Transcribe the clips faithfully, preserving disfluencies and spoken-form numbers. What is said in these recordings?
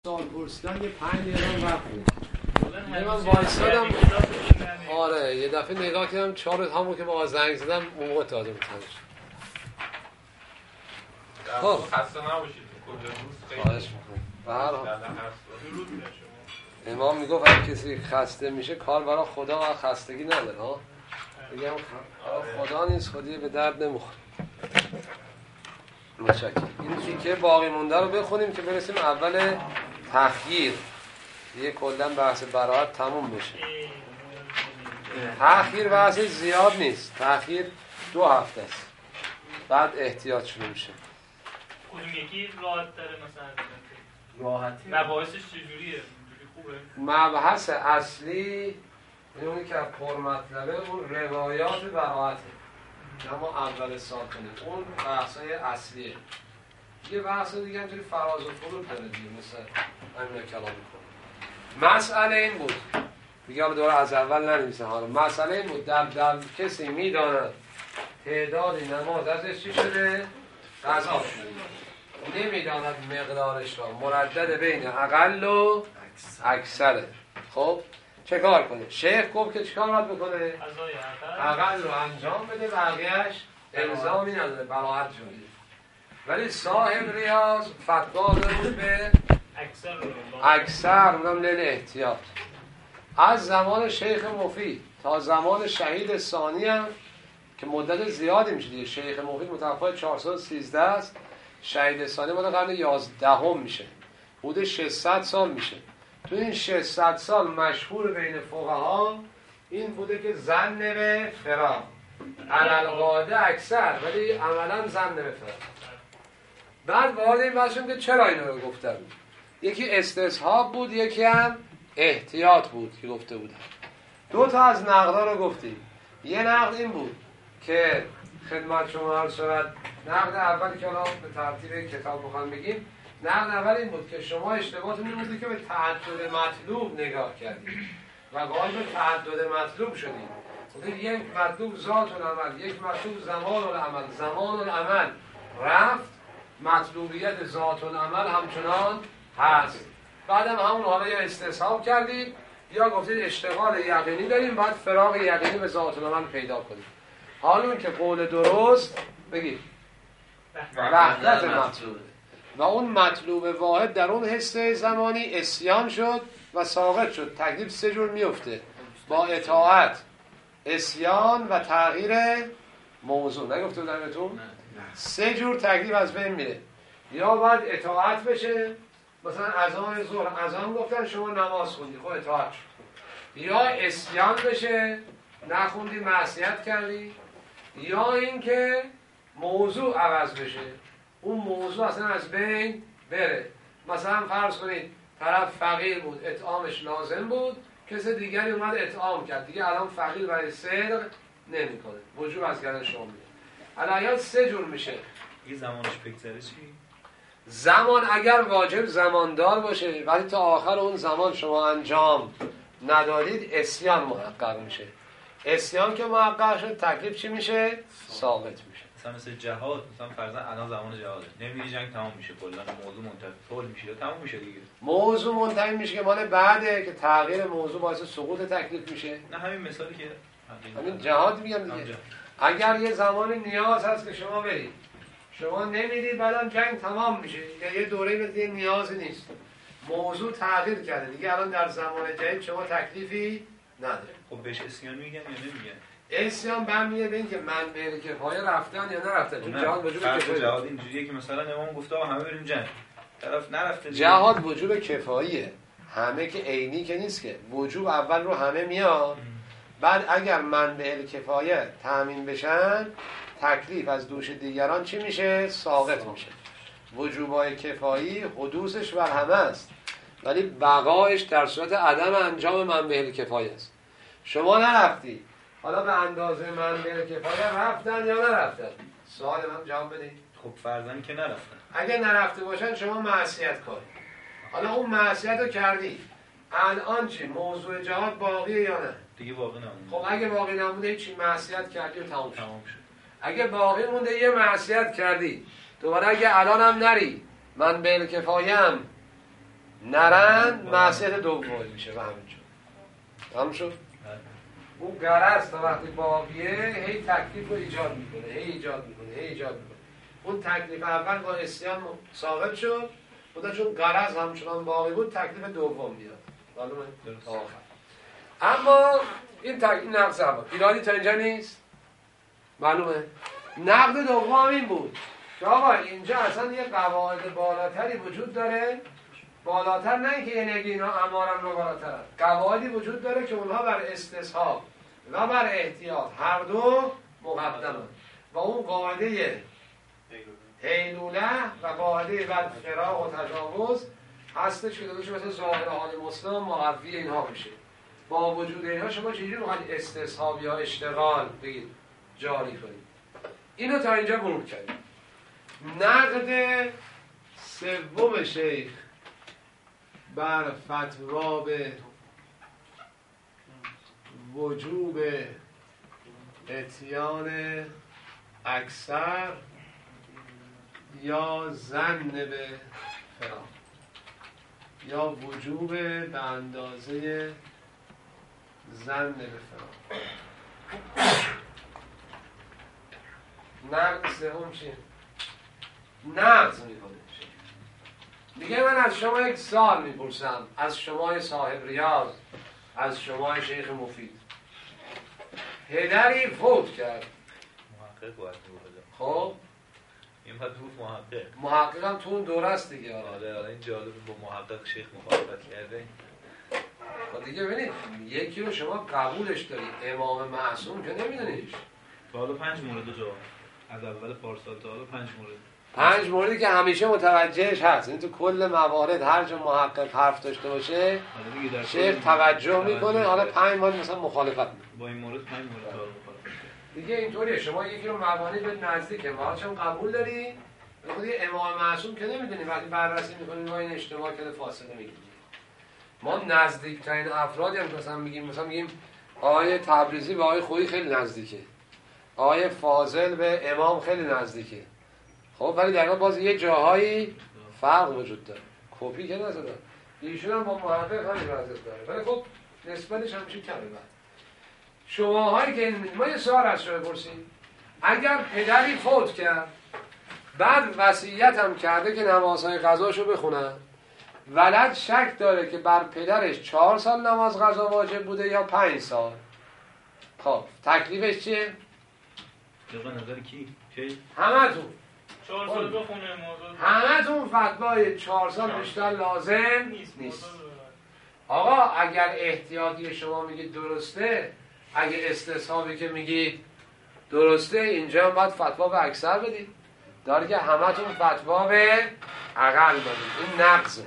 سال پرسیدن یه پنج دقیقه وقت بود. من وایسادم. آره یه دفعه نگاه کردم چهار همون که با زنگ زدم اون موقع تازه متوجه شدم. خب خسته نباشید. کل روز خواهش می‌کنم. امام میگفت هر کسی خسته میشه کار برای خدا و خستگی نداره ها. میگم خدا نیست، خودی به درد نمیخوره. متشکرم. این تیکه باقی مونده رو بخونیم که برسیم اول تخییر. یه کلا بحث براءت تموم بشه. تخییر بحث زیاد نیست. تخییر دو هفته است. بعد احتیاط شروع میشه. کدوم یکی راحت داره مثلا؟ راحتی. مباحثش چجوریه؟ خوبه؟ مبحث اصلی اونی که پر مطلبه اون روایات براءته. اما اول سال کنیم. اون بحثای اصلیه. یه بحث دیگه همینطوری فراز و فرود داره دیگه مثل همین کلام میکنه. مسئله این بود دیگه حالا دوباره از اول ننویسه حالا مسئله این بود در, در کسی میداند تعدادی نماز ازش چی شده؟ قضا شده. نمیداند مقدارش را مردد بین اقل و اکثره. خب چه کار کنه؟ شیخ گفت که چه کار باید بکنه؟ اقل رو انجام بده بقیهش الزامی نداره براحت جوری. ولی صاحب ریاض فتوا داده بود به اکثر اونم لیل احتیاط. از زمان شیخ مفید تا زمان شهید ثانی هم که مدت زیادی میشه دیگه. شیخ مفید متوفی چهارصد و سیزده است، شهید ثانی مال قرن یازدهم میشه، حدود ششصد سال میشه. تو این ششصد سال مشهور بین فقها این بوده که زن به فراق علل قاعده اکثر، ولی عملا زن به فراق. بعد وارد این بحث شدیم که چرا اینو رو گفته بود. یکی استصحاب بود، یکی هم احتیاط بود که گفته بودن. دو تا از نقدا رو گفتیم. یه نقد این بود که خدمت شما عرض شود. نقد اول که الان به ترتیب کتاب بخوام بگیم، نقد اول این بود که شما اشتباهتون این بود که به تعدد مطلوب نگاه کردید و غالب به تعدد مطلوب شدید. بودید یک مطلوب ذات العمل، یک مطلوب زمان العمل. زمان العمل رفت، مطلوبیت ذات العمل همچنان هست. بعدم همون حالا یا استصحاب کردید یا گفتید اشتغال یقینی داریم، بعد فراغ یقینی به ذات العمل پیدا کنید. حالا اون که قول درست بگید وحدت مطلوبه و اون مطلوب واحد در اون حصه زمانی عصیان شد و ساقط شد. تکلیف سه جور میفته: با اطاعت، عصیان و تغییر موضوع. نگفته بودم بهتون؟ سه جور تکلیف از بین میره. یا باید اطاعت بشه، مثلا اذان ظهر اذان گفتن شما نماز خوندی خب اطاعت شد. یا عصیان بشه، نخوندی معصیت کردی. یا اینکه موضوع عوض بشه، اون موضوع اصلا از بین بره. مثلا فرض کنید طرف فقیر بود، اطعامش لازم بود، کسی دیگری اومد اطعام کرد، دیگه الان فقیر برای صدق نمیکنه، وجوب از گردن شما میاد. الان سه جور میشه. این زمانش بگذره چی؟ زمان اگر واجب زماندار باشه ولی تا آخر اون زمان شما انجام ندادید، عصیان محقق میشه. عصیان که محقق شد تکلیف چی میشه؟ ساقط میشه. مثلا مثل جهاد، مثلا فرضاً الان زمان جهاده، نمیری جنگ تمام میشه، کلا موضوع منتهی طول میشه یا تمام میشه دیگه. موضوع منتهی میشه که مال بعده که تغییر موضوع باعث سقوط تکلیف میشه. نه همین مثالی که همین جهاد میگم دیگه. اگر یه زمان نیاز هست که شما برید، شما نمیرید، بعدم جنگ تمام میشه یا یه دوره دیگه نیازی نیست، موضوع تغییر کرده دیگه، الان در زمان جدید شما تکلیفی نداره. خب بهش عصیان میگن یا نمیگن؟ عصیان برمیگرده به این که منبع کفایه رفتن یا نرفتن. چون جهاد وجوب کفایه. جهاد اینجوریه که مثلا امام گفته آقا همه بریم جنگ، طرف نرفته. جهاد وجوب کفاییه، همه که عینی که نیست که. وجوب اول رو همه میاد، بعد اگر منبع کفایه تامین بشن تکلیف از دوش دیگران چی میشه؟ ساقط میشه. وجوبای کفایی حدوثش بر همه است ولی بقایش در صورت عدم انجام منبع کفایه است. شما نرفتی، حالا به اندازه منبع کفایه رفتن یا نرفتن؟ سوال من جواب بدید. خب فرضاً که نرفتن. اگه نرفته باشن شما معصیت کنید. حالا اون معصیت رو کردی، الان چی؟ موضوع جهاد باقیه یا نه؟ دیگه باقی نمونده. خب اگه باقی نمونده چی؟ معصیت کردی و تمام شد. تمام شد. اگه باقی مونده یه معصیت کردی، دوباره اگه الان هم نری من به کفایم نرند معصیت دوم میشه و همینجور تمام شد. اون غرض تا وقتی بابیه هی تکلیف رو ایجاد میکنه هی ایجاد میکنه هی ایجاد میکنه. اون تکلیف اول با اسیان ثابت شد، بوده چون غرض همچنان باقی بود تکلیف دوم میاد معلومه تا آخر. اما این تکلیف نقض اول ایرادی تا اینجا نیست معلومه. نقد دوم این بود که آقا اینجا اصلا یه قواعد بالاتری وجود داره، بالاتر نه اینکه یعنی اگه اینا امارن رو بالاتر هست، قواعدی وجود داره که اونها بر استصحاب و بر احتیاط هر دو مقدمه و اون قاعده هیلوله و قاعده بر فراق و تجاوز هستش که دادوش مثل ظاهر حال مسلم مقوی اینها میشه. با وجود اینها شما چجوری میخواید استصحاب یا اشتغال بگید جاری کنید؟ اینو تا اینجا مرور کردیم. نقد سوم شیخ بر فتوا به وجوب اتیان اکثر یا ظن به فراق یا وجوب به اندازه ظن به فراق. نقد سوم چیه؟ نقد میکنه. میگه من از شما یک سال میپرسم، از شما صاحب ریاض، از شما شیخ مفید، پدری فوت کرد. محقق باید میگه. خب این باید گفت محقق. محقق هم تو اون دوره است دیگه. آره آره این جالبه با محقق شیخ مخالفت کرده. خب دیگه ببینید یکی رو شما قبولش داری، امام معصوم که نمیدونیش. تا حالا پنج مورد جا از اول پارسال تا حالا پنج مورد. پنج موردی که همیشه متوجهش هست. این تو کل موارد هر جا محقق حرف داشته باشه شیخ توجه میکنه. حالا پنج مورد مثلا مخالفت میکنه. با این مورد پنج مورد تا مخالفت. دیگه اینطوریه شما یکی رو مبانی به نزدیکه ما چون قبول داری، خود امام معصوم که نمیدونی وقتی بررسی میکنیم ما این اشتباه کرده فاصله میگیریم. ما نزدیکترین افرادی هم مثلا میگیم مثلا میگیم آقای تبریزی به آقای خویی خیلی نزدیکه، آقای فاضل به امام خیلی نزدیکه. خب ولی در واقع باز یه جاهایی فرق وجود داره. کپی که نزدن. ایشون هم با محقق خیلی نزدیک داره. ولی خب نسبتش همیشه کمه. بعد شماهایی که این ما یه سوال از شما بپرسیم. اگر پدری فوت کرد بعد وصیت هم کرده که نمازهای قضاشو بخونن، ولد شک داره که بر پدرش چهار سال نماز قضا واجب بوده یا پنج سال. خب تکلیفش چیه؟ طبق نظر کی؟ کی؟ همتون چهار سال بخونه موضوع همتون فتوای چهار سال بیشتر لازم نیست. نیست. آقا اگر احتیاطی شما میگید درسته، اگه استصحابی که میگید درسته، اینجا هم باید فتوا به اکثر بدید. داره که همتون فتوا به اقل بدید. این نقضه.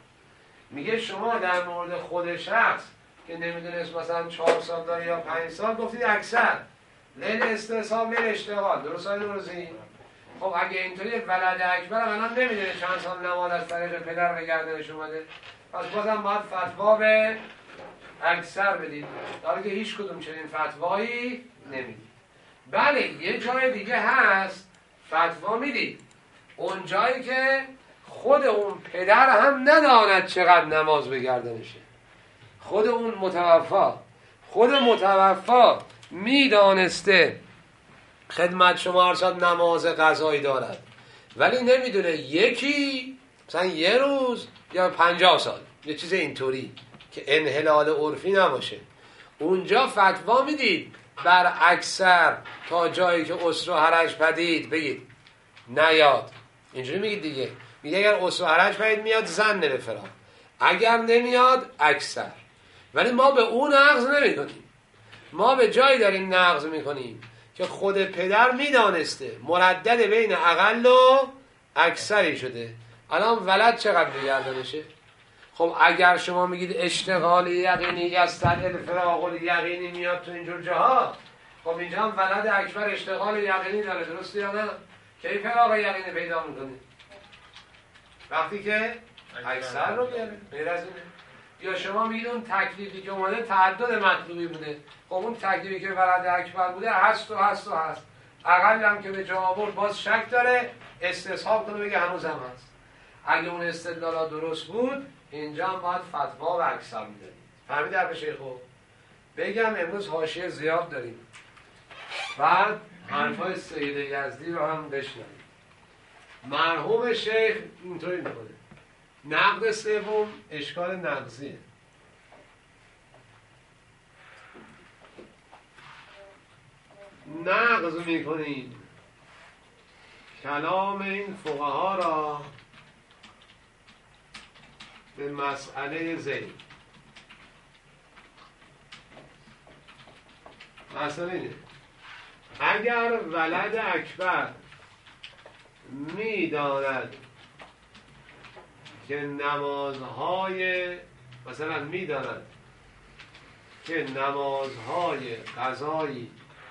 میگه شما در مورد خود شخص که نمیدونست مثلا چهار سال داره یا پنج سال گفتید اکثر لیل استصحاب لیل اشتغال. درست های درستی؟ خب اگه اینطوری ولد اکبر هم الان نمیدونه چند سال نماز از طریق پدر به گردنش اومده، پس بازم باید فتوا به اکثر بدید. داره که هیچ کدوم چنین فتوایی نمیدید. بله یه جای دیگه هست فتوا میدید، اون جایی که خود اون پدر هم نداند چقدر نماز به گردنشه. خود اون متوفا خود متوفا میدانسته خدمت شما ارشاد نماز قضایی دارد ولی نمیدونه یکی مثلا یه روز یا پنجاه سال یه چیز اینطوری که انحلال عرفی نباشه. اونجا فتوا میدید بر اکثر تا جایی که اسر و حرج پدید بگید نیاد. اینجوری میگید دیگه. میگه اگر اسر و حرج پدید میاد ظن به فراق، اگر نمیاد اکثر. ولی ما به اون نقض نمی کنیم. ما به جایی داریم نقض میکنیم که خود پدر میدانسته مردد بین اقل و اکثری شده. الان ولد چقدر بگردنشه؟ خب اگر شما میگید اشتغال یقینی یستدل فراق یقینی میاد تو اینجور جاها، خب اینجا هم ولد اکبر اشتغال یقینی داره. درسته یا نه؟ کی فراق یقینی پیدا میکنه؟ وقتی که اکثر رو بیاره. غیر از اینه. یا شما میگید اون تکلیفی که اومده تعدد مطلوبی بوده، خب اون تکلیفی که ولد اکبر بوده هست و هست و هست. اقل هم که به جا آورد باز شک داره استصحاب کنه بگه هنوز هم هست. اگه اون استدلالا درست بود اینجا هم باید فتوا و اکثر میدادید. فهمید حرف شیخو؟ بگم امروز حاشیه زیاد داریم، بعد حرفای سید یزدی رو هم بشنوید. مرحوم شیخ اینطوری میکنه. نقد سوم اشکال نقضیه. نقض میکنیم کلام این فقها را به مسئله زید. مسئله اینه اگر ولد اکبر میداند که نمازهای مثلا میداند که نمازهای قضایی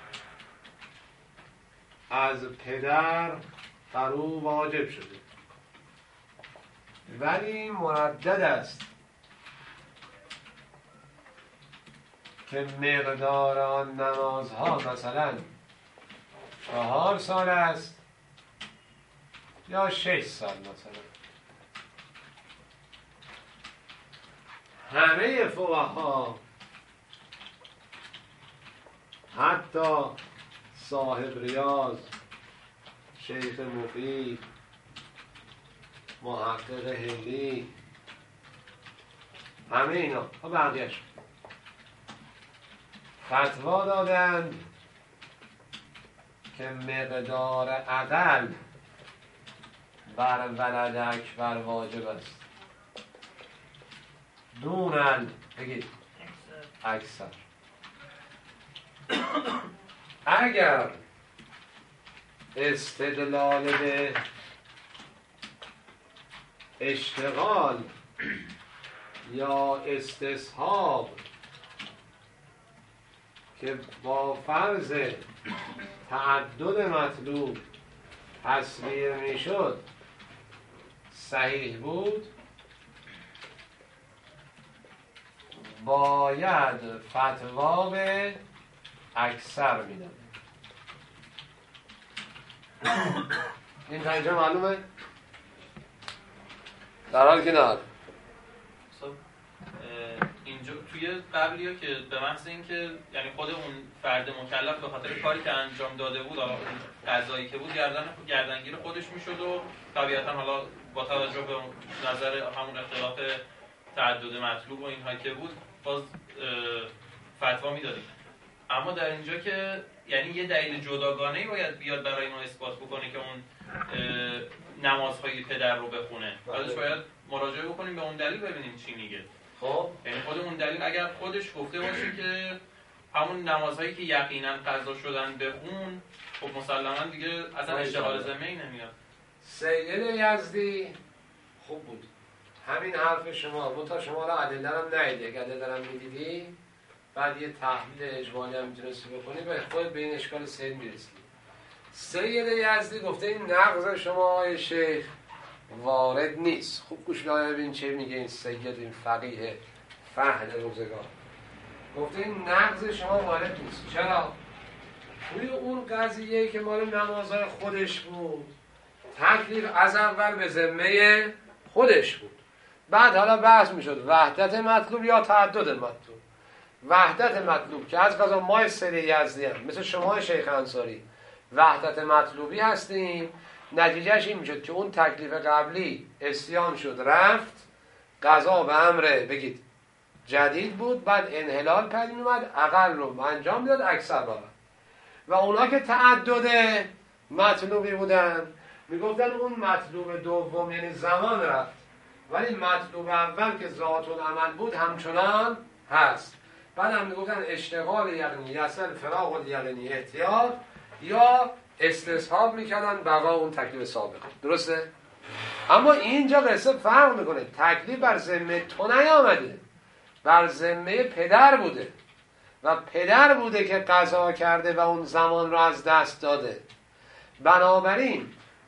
از پدر بر او واجب شده، ولی مردد است که مقدار آن نمازها مثلا چهار سال است یا شش سال مثلا. همه فقها حتی صاحب ریاض، شیخ مفید، محقق هلی، همه اینا و بقیهش فتوا دادند که مقدار اقل بر ولد اکبر واجب است دونن بگید اکثر. اگر استدلال به اشتغال یا استصحاب که با فرض تعدد مطلوب تصویر می شد صحیح بود، باید فتوا به اکثر می داد. این تا اینجا معلومه؟ در حال که نه اینجا توی قبلی ها که به محض این که یعنی خود اون فرد مکلف به خاطر کاری که انجام داده بود، حالا قضایی که بود گردن گردنگیر خودش میشد و طبیعتا حالا با توجه به نظر همون اختلاف تعدد مطلوب و اینها که بود باز فتوا میدادیم. اما در اینجا که یعنی یه دلیل جداگانه‌ای باید بیاد برای ما اثبات بکنه که اون نمازهای پدر رو بخونه. بعدش باید مراجعه بکنیم به اون دلیل ببینیم چی میگه. خب یعنی خود اون دلیل اگر خودش گفته باشه که همون نمازهایی که یقینا قضا شدن به اون، خب مسلما دیگه اصلا اشتغال ذمه‌ای نمیاد. سید یزدی خوب بود همین حرف شما، منتها شما را ادله هم ندیدی. اگه ادله هم میدیدی بعد یه تحلیل اجمالی هم میتونستی بکنی و خود به این اشکال سید میرسی. سید یزدی گفته این نقض شما آقای شیخ وارد نیست. خوب گوش ببین چه میگه این سید، این فقیه فهد روزگار. گفته این نقض شما وارد نیست. چرا؟ توی اون قضیه که مال نمازهای خودش بود تکلیف از اول به ذمه خودش بود، بعد حالا بحث میشد وحدت مطلوب یا تعدد مطلوب. وحدت مطلوب که از قضا ما سید یزدی هم مثل شما شیخ انصاری وحدت مطلوبی هستیم، نتیجهش این میشد که اون تکلیف قبلی اسیان شد رفت، قضا و امر بگید جدید بود، بعد انحلال پدید اومد، اقل رو انجام داد اکثر بابا. و اونا که تعدد مطلوبی بودن میگفتن اون مطلوب دوم یعنی زمان رفت، ولی مطلوب اول که ذات العمل بود همچنان هست. بعد هم میگفتن اشتغال یقینی یصل فراغ الیقینی احتیاط یا استصحاب میکردن بقا اون تکلیف سابق. درسته؟ اما اینجا قصه فرق میکنه. تکلیف بر ذمه تو نیامده، بر ذمه پدر بوده و پدر بوده که قضا کرده و اون زمان رو از دست داده. بنابراین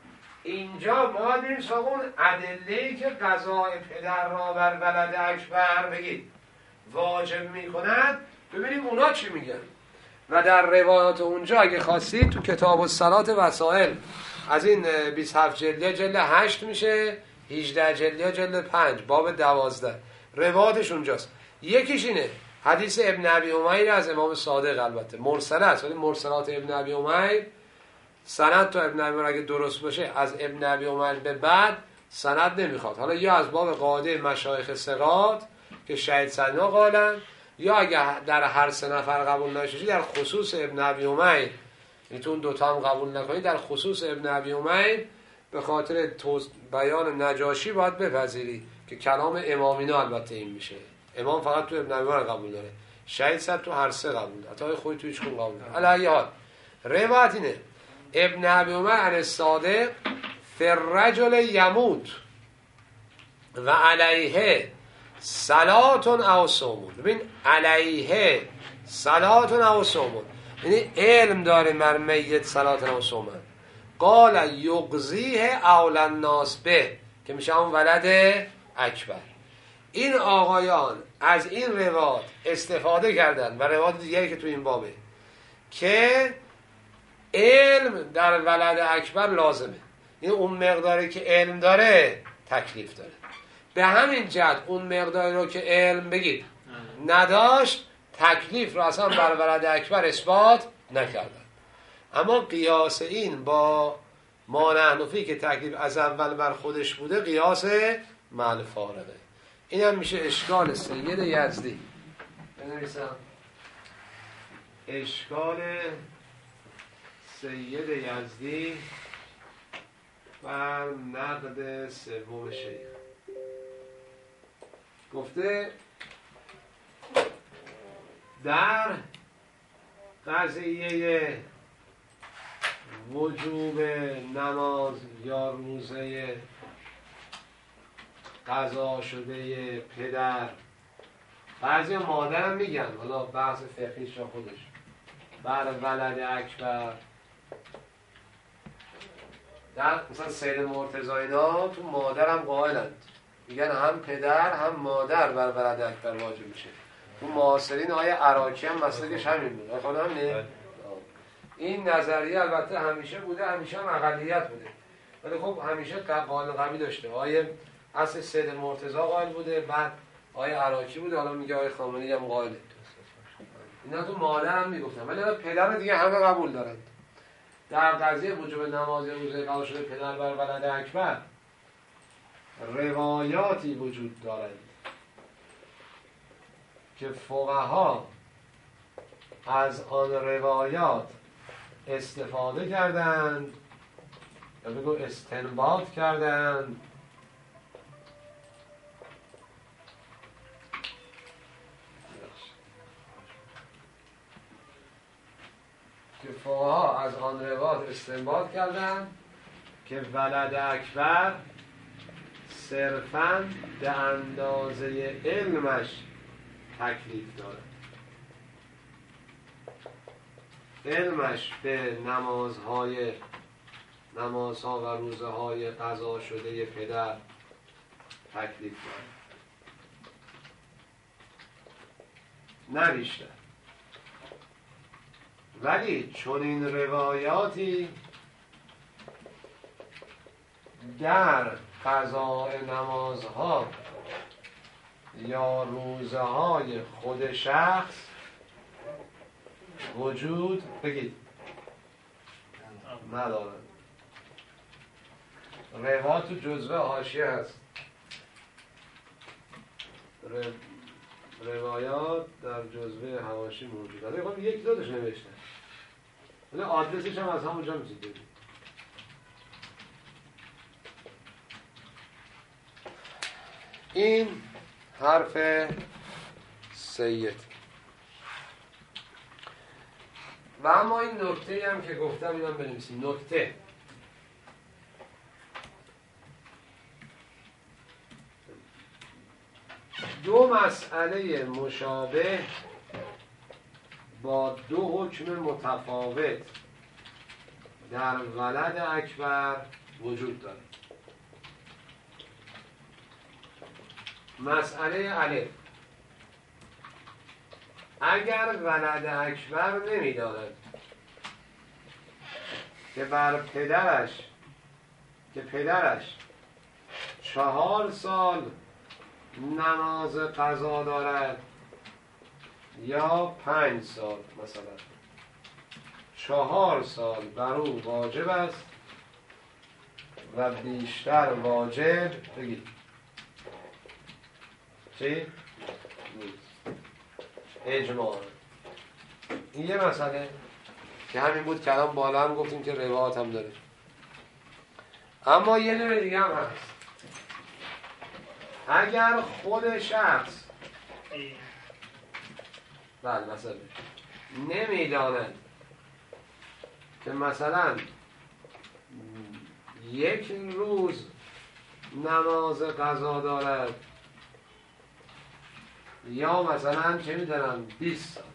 اینجا ما بریم سراغ اون ادله‌ای که قضای پدر را بر ولد اکبر بگید واجب میکند، ببینیم اونا چی میگن. و در روایات اونجا اگه خواستید تو کتاب الصلات وسائل از این بیست و هفت جلده جلد هشت میشه هجده جلد یا جلد پنج باب دوازده روایتش اونجاست. یکیش اینه حدیث ابن ابی امیر از امام صادق، البته مرسل است ولی مرسلات ابن ابی امیر سند تا ابن ابی امیر اگه درست باشه از ابن ابی امیر به بعد سند نمیخواد. حالا یا از باب قاعده مشایخ ثقات که شهید سنا قالن، یا اگه در هر سه نفر قبول نشه در خصوص ابن ابی امیر، میتون دوتا هم قبول نکنید، در خصوص ابن ابی امیر به خاطر بیان نجاشی باید بپذیری که کلام امامینا البته این میشه. امام فقط تو ابن ابی امیر قبول داره، شهید صد تو هر سه قبول داره، حتی خودت تو هیچ کدوم قبول داره. علی حال روایت اینه ابن ابی امیر عن الصادق فالرجل یموت و علیه صلاتون او صومون. ببین علیه صلاتون او صومون یعنی علم داره بر میت صلاتون او صومون. قال یقضیه اول الناس به که میشه اون ولد اکبر. این آقایان از این روایت استفاده کردن و روایت دیگری که تو این بابه که علم در ولد اکبر لازمه. این اون مقداری که علم داره تکلیف داره. به همین جهت اون مقداری رو که علم بگید نداشت تکلیف رو اصلا بر ولد اکبر اثبات نکردن. اما قیاس این با ما نحنفی که تکلیف از اول بر خودش بوده قیاس مع فارقه. این هم میشه اشکال سید یزدی. بنویسم اشکال سید یزدی بر نقد سوم شیخ. گفته در قضیه وجوب نماز یا روزه قضا شده پدر، بعضی مادر هم میگن، حالا بحث فقهیش را خودش، بر ولد اکبر در مثلا سید مرتضی اینا تو مادر هم قائلند، میگن هم پدر هم مادر بر ولد اکبر واجب میشه. تو معاصرین آیه عراقی هم مسئلهش همین بود. خودم نه این نظریه البته همیشه بوده، همیشه هم اقلیت بوده، ولی خب همیشه قائل قوی داشته. آیه اصل سید مرتضی قائل بوده، بعد آیه عراقی بوده، حالا میگه آیه خامنه‌ای هم قائله. اینا تو مادر هم میگفتن، ولی پدر دیگه همه قبول دارن. در قضیه وجوب نماز روزه قضا شده پدر بر ولد اکبر روایاتی وجود دارد که فقها از آن روایات استفاده کردند یا بگو استنباط کردند که فقها از آن روایات استنباط کردند که ولد اکبر صرفاً به اندازه علمش تکلیف داره. علمش به نمازهای نمازها و روزه های قضا شده پدر تکلیف داره، نه بیشتر. ولی چون این روایاتی در قضاء نمازها یا روزه های خود شخص وجود بگید ندارند. روایات جزوه حاشیه هست، روایات در جزوه حواشی موجود هست. خب یک دادش نوشتن، ولی آدرسش هم از همونجا میتونید بگید. این حرف سید. و اما این نکته هم که گفتم اینم بنویسیم. نکته دو مسئله مشابه با دو حکم متفاوت در ولد اکبر وجود دارد. مسئله الف، اگر ولد اکبر نمی‌داند که بر پدرش که پدرش چهار سال نماز قضا دارد یا پنج سال، مثلا چهار سال بر او واجب است و بیشتر واجب بگید چی؟ نیست. اجماع. این یه مسئله که همین بود که الان بالا هم گفتیم که روایات هم داره. اما یه دونه دیگه هم هست. اگر خود شخص بله مثلا نمیداند که مثلا یک روز نماز قضا دارد یا مثلا چه میدونم بیست سال،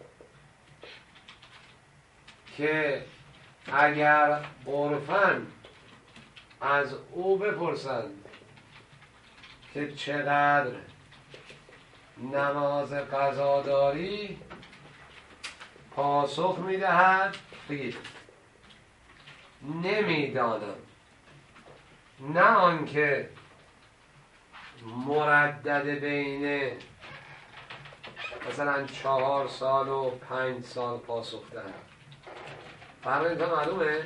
که اگر عرفاً از او بپرسند که چقدر نماز قضا داری، پاسخ میدهد بگید نمیدانم، نه آنکه مردد بین مثلا چهار سال و پنج سال پاسخ دهد. فرق اینجا معلومه؟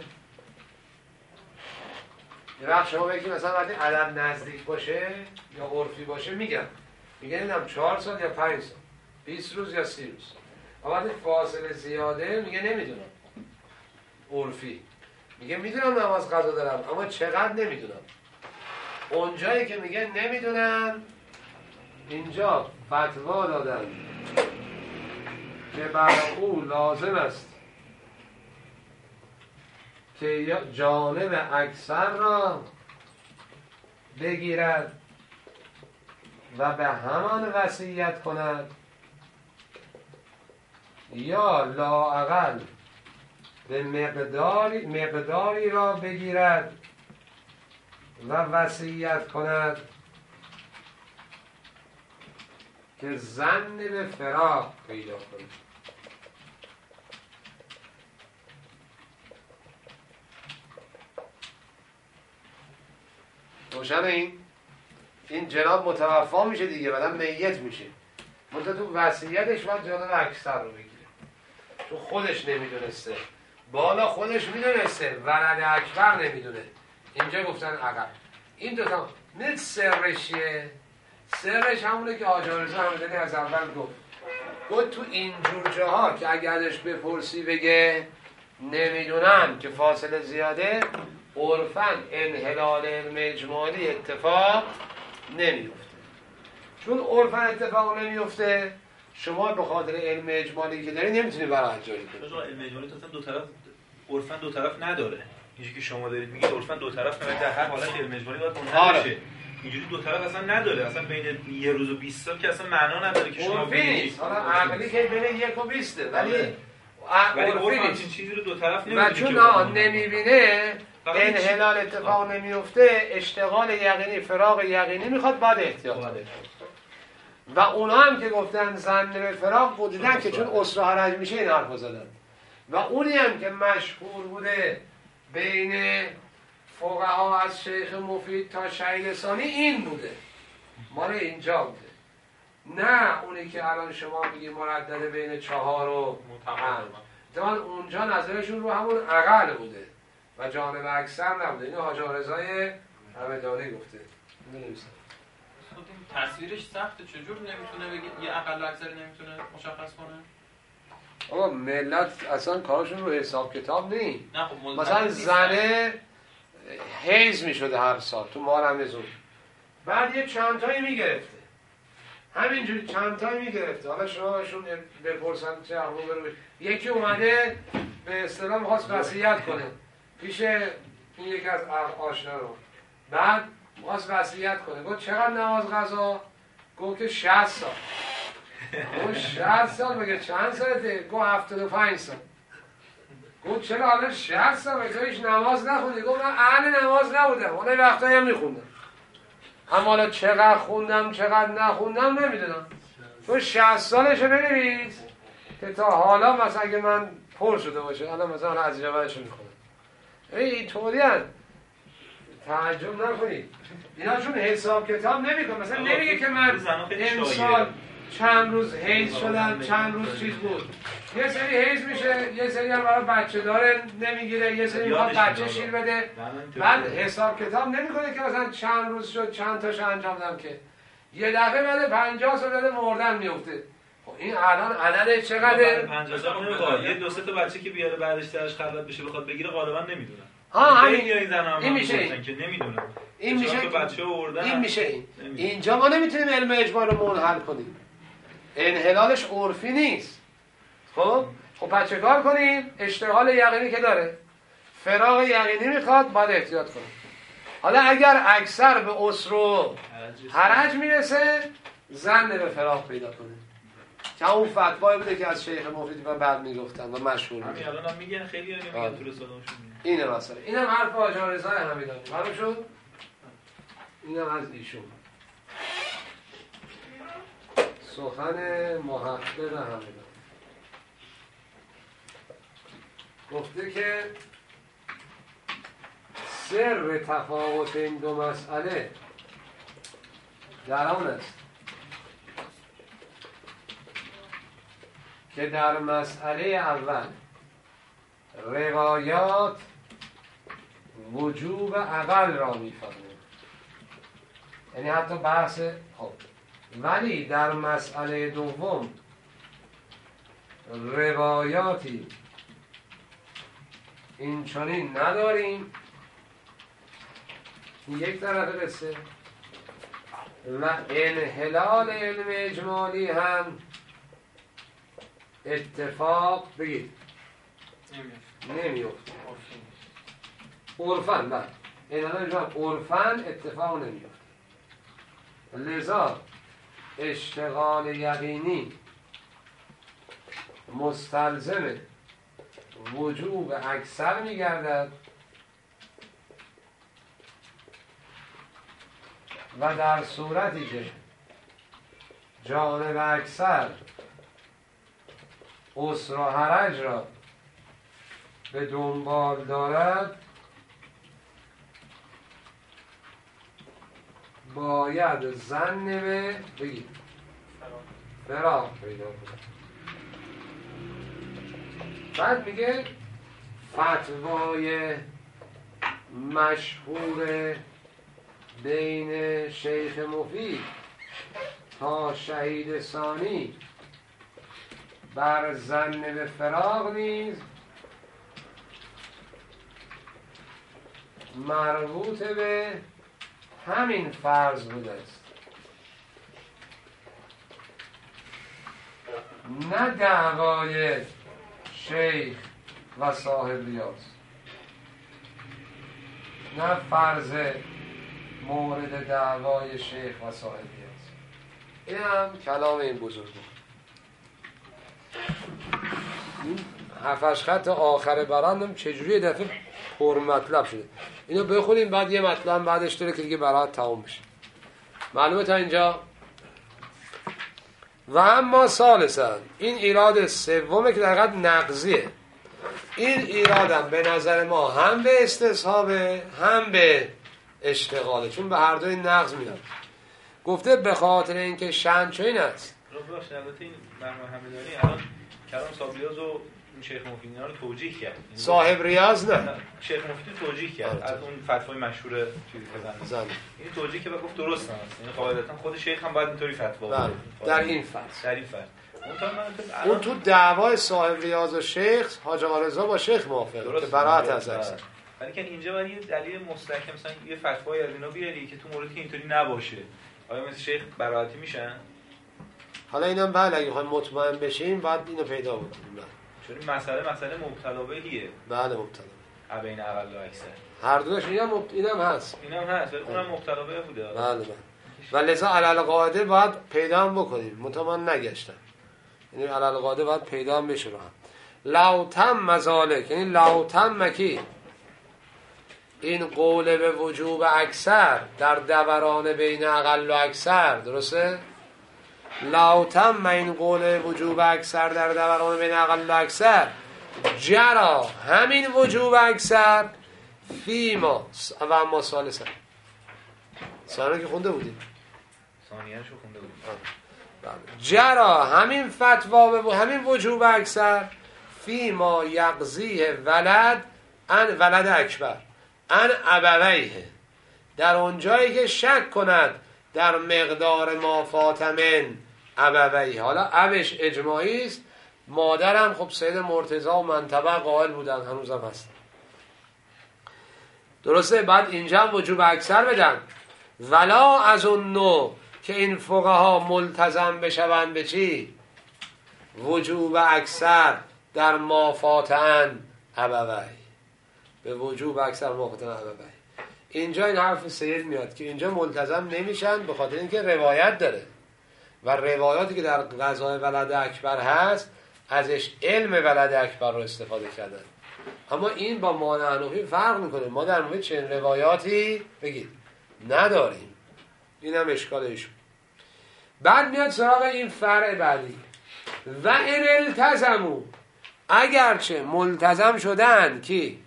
یه وقت شما بگید مثلا وقتی عدد نزدیک باشه یا عرفی باشه میگم میگه نمیدونم چهار سال یا پنج سال، بیست روز یا سی روز. اما وقتی فاصله زیاده میگه نمیدونم، عرفی میگه میدونم نماز قضا دارم اما چقدر نمیدونم. اونجایی که میگه نمیدونم، اینجا فتوا دادن که بر او لازم است که جانب اکثر را بگیرد و به همان وصیت کند، یا لااقل به مقداری, مقداری را بگیرد و وصیت کند که ظن به فراق پیدا کند. روشن این؟ این جناب متوفا میشه دیگه، بعدم میت میشه، منتها تو وصیتش باید جانب اکثر رو بگیره، تو خودش نمیدونسته، بالا خودش میدونسته، ولد اکبر نمیدونه، اینجا گفتن عقب. این دوتا نه سرش چیه؟ سرش همونه که حاج رضا همدانی از اول گفت گفت تو اینجور جاها که اگه ازش بپرسی بگه نمیدونم که فاصله زیاده، عرفاً انحلال علم اجمالی اتفاق نمیفته. چون عرفاً اتفاق نمیفته، شما به خاطر علم اجمالی که داری نمیتونی برای جاری کنی. چون علم اجمالی اصلا دو طرف، عرفاً دو طرف نداره. اینجوری که شما دارید میگید عرفاً دو طرف نداره، در هر حالت علم اجمالی باید منحل بشه. اینجوری دو طرف اصلا نداره، اصلا بین یه روز و بیست سال که اصلا معنا نداره که شما بگید. حالا عقلی که بین یک و بیسته، ولی ولی عرفاً همچین چیزی رو دو طرف نمیبینه. و چون آن نمیبینه، انحلال اتفاق نمیفته، اشتغال یقینی، فراغ یقینی میخواد، بعد احتیاط کنه. و اونا هم که گفتن ظن به فراغ بودیدن که چون اسره حرج میشه این حرف زدن. و اونی هم که مشهور بوده بین فقها از شیخ مفید تا شهید ثانی این بوده، مال اینجا بوده، نه اونی که الان شما میگی مردد بین چهار و پنج. اونجا نظرشون رو همون اقل بوده و جانب اکثر نبوده. اینو حاج رضای همدانی گفته. بنویسید. تصویرش سخته، چجور نمیتونه بگی یه اقل و اکثر نمیتونه مشخص کنه؟ آقا ملت اصلا کارشون رو حساب کتاب نی. نه خب مثلا زنه حیض میشده هر سال تو ماه رمضان، بعد یه چند تایی میگرفته، همینجوری چند تایی میگرفته. حالا شما اشون بپرسن چه احوال رو، یکی اومده به اصطلاح می‌خواست وصیت کنه پیش این یکی از آشنا رو، بعد می‌خواست وصیت کنه، گفت چقدر نماز قضا؟ گفت که شصت سال. گفت شصت سال بگه چند سالته؟ گفت هفتاد و پنج سال. گفت چرا حالا شصت سال بگه هیچ نماز نخوندی؟ گفت من اهل نماز نبودم، اون وقتایی هم میخوندم، اما حالا چقدر خوندم چقدر نخوندم نمیدونم. تو شصت سالشو بنویس که تا حالا مثلا اگه من پر شده باشه، حالا مثلا از جوابشو میخونم. این طوری هست تعجب نکنید اینا چون حساب کتاب نمیکنه، مثلا نمیگه که من امسال چند روز حیض شدم چند روز چیز بود. یه سری حیض میشه، یه سری هم برای بچه داره نمیگیره، یه سری میخواد بچه شیر بده. بعد حساب کتاب نمیکنه که مثلا چند روز شد چند تاش انجام دادم، که یه دفعه بعد پنجاه سال بعد مردن میفته. این الان عدد چقدره؟ پنجاه سال نمیخواد. یه دو سه تا بچه که بیاره بعدش درش خلوت بشه بخواد بگیره غالبا نمیدونن. ها همین این زنا این میشه این. که نمیدونن. این میشه تو بچه آوردن. این میشه این. اینجا ما نمیتونیم علم اجماع رو منحل کنیم. انحلالش عرفی نیست. خب خب بچه کار کنیم، اشتغال یقینی که داره، فراغ یقینی میخواد، باید احتیاط کنیم. حالا اگر اکثر به عسر و حرج میرسه، زن به فراغ پیدا کنه. که اون فتوایی بوده که از شیخ مفید و بعد میگفتن و مشهور همین الان هم میگن، خیلی ها میگن طول سالمشون میگن. اینه مثلا اینم حرف حاج رضای همدانی. معلوم شد؟ اینم از ایشون. سخن محقق همدانی گفته که سر تفاوت این دو مسئله در آن است که در مسئله اول روایات وجوب عقل را می‌فرماید، یعنی حتی بحث خب، ولی در مسئله دوم روایاتی این چنین نداریم. یک طرف قصه و انحلال علم اجمالی هم اتفاق بگید نمیفته. عرفاً بله انحلال عرفاً اتفاق نمیفته. لذا اشتغال یقینی مستلزم وجوب اکثر میگردد و در صورتی که جانب اکثر عسر و حرج را به دنبال دارد، باید ظن به بگید فراغ پیدا کنه. بعد میگه فتوای مشهور بین شیخ مفید تا شهید ثانی بر ظن به فراغ نیز مربوط به همین فرض بوده است، نه دعوای شیخ و صاحب ریاض، نه فرض مورد دعوای شیخ و صاحب ریاض. این هم کلام این بزرگان. این هفتش خط آخر برندم چجوری دفعه پر مطلب شده. اینو بخونیم بعد یه مطلب بعدش داره که دیگه برات تمام بشه. معلومه تا اینجا؟ و اما ثالثاً این ایراد سومه که در حقیقت نقضیه. این ایرادم به نظر ما هم به استصحابه هم به اشتغاله، چون به هر دوی نقض میاد. گفته به خاطر اینکه شأن چنین است. رو باشه البته این مرحوم همدانی الان کلام صاحب ریاض و شیخ مفید اینا رو توجیه کرد. صاحب ریاض نه، شیخ مفید توجیه کرد از اون فتوای مشهور چیزی که زن. این توجیه که گفت درست است. یعنی قاعدتا خود شیخ هم باید اینطوری فتوا بده. در این فرض. در این فرض. اون, اون تو دعوای صاحب ریاض و شیخ حاج آقا رضا با شیخ موافقه که براءت از اکثر. ولی که اینجا باید یه دلیل مستحکم مثلا یه فتوای از اینا بیاری که تو موردی که اینطوری نباشه. آیا مثل شیخ براءتی میشن؟ حالا اینم بله اگه بخوایم مطمئن بشیم بعد اینو پیدا بکنیم. چون این مسئله مسئله مبتلا بهیه. بله مبتلا. ابین اقل و اکثر. هر دوش اینم مبت... اینم هست. اینم هست ولی اونم مبتلا به بوده. بله بله. و لذا علل قاعده باید پیدا هم بکنیم. مطمئن نگشتم. یعنی علل قاعده باید پیدا هم بشه رو هم. لو تم مزالک، یعنی لو تم مکی این قول به وجوب اکثر در دوران بین اقل و اکثر، درسته؟ لو تم این قول وجوب اکثر در دوران بین اقل و اکثر جرا، همین وجوب اکثر فیما و اما ثالثا ثانیه که خونده بودیم ثانیه‌شو خونده بودیم جرا همین فتوا به همین وجوب اکثر فیما یقضیه ولد ان ولد اکبر ان ابویه در اونجایی که شک کند در مقدار ما فاطمن ابویه. حالا ابش اجماعی است، مادرم خب سید مرتضی و منطبه قائل بودن، هنوزم هست. درسته؟ بعد اینجا هم وجوب اکثر بدن ولا از اون نوع که این فقها ملتزم بشوند به چی؟ وجوب اکثر در ما فاتن ابوی، به وجوب اکثر ما فاتن ابوی. اینجا این حرف سید میاد که اینجا ملتزم نمیشن به خاطر اینکه روایت داره و روایاتی که در قضای ولد اکبر هست ازش علم ولد اکبر رو استفاده کردن. اما این با ما نحنفی فرق میکنه. ما در مورد چنین روایاتی بگید نداریم. این هم اشکالشون. بعد میاد سراغ این فرع بعدی و ان التزموا، اگرچه ملتزم شدن کی؟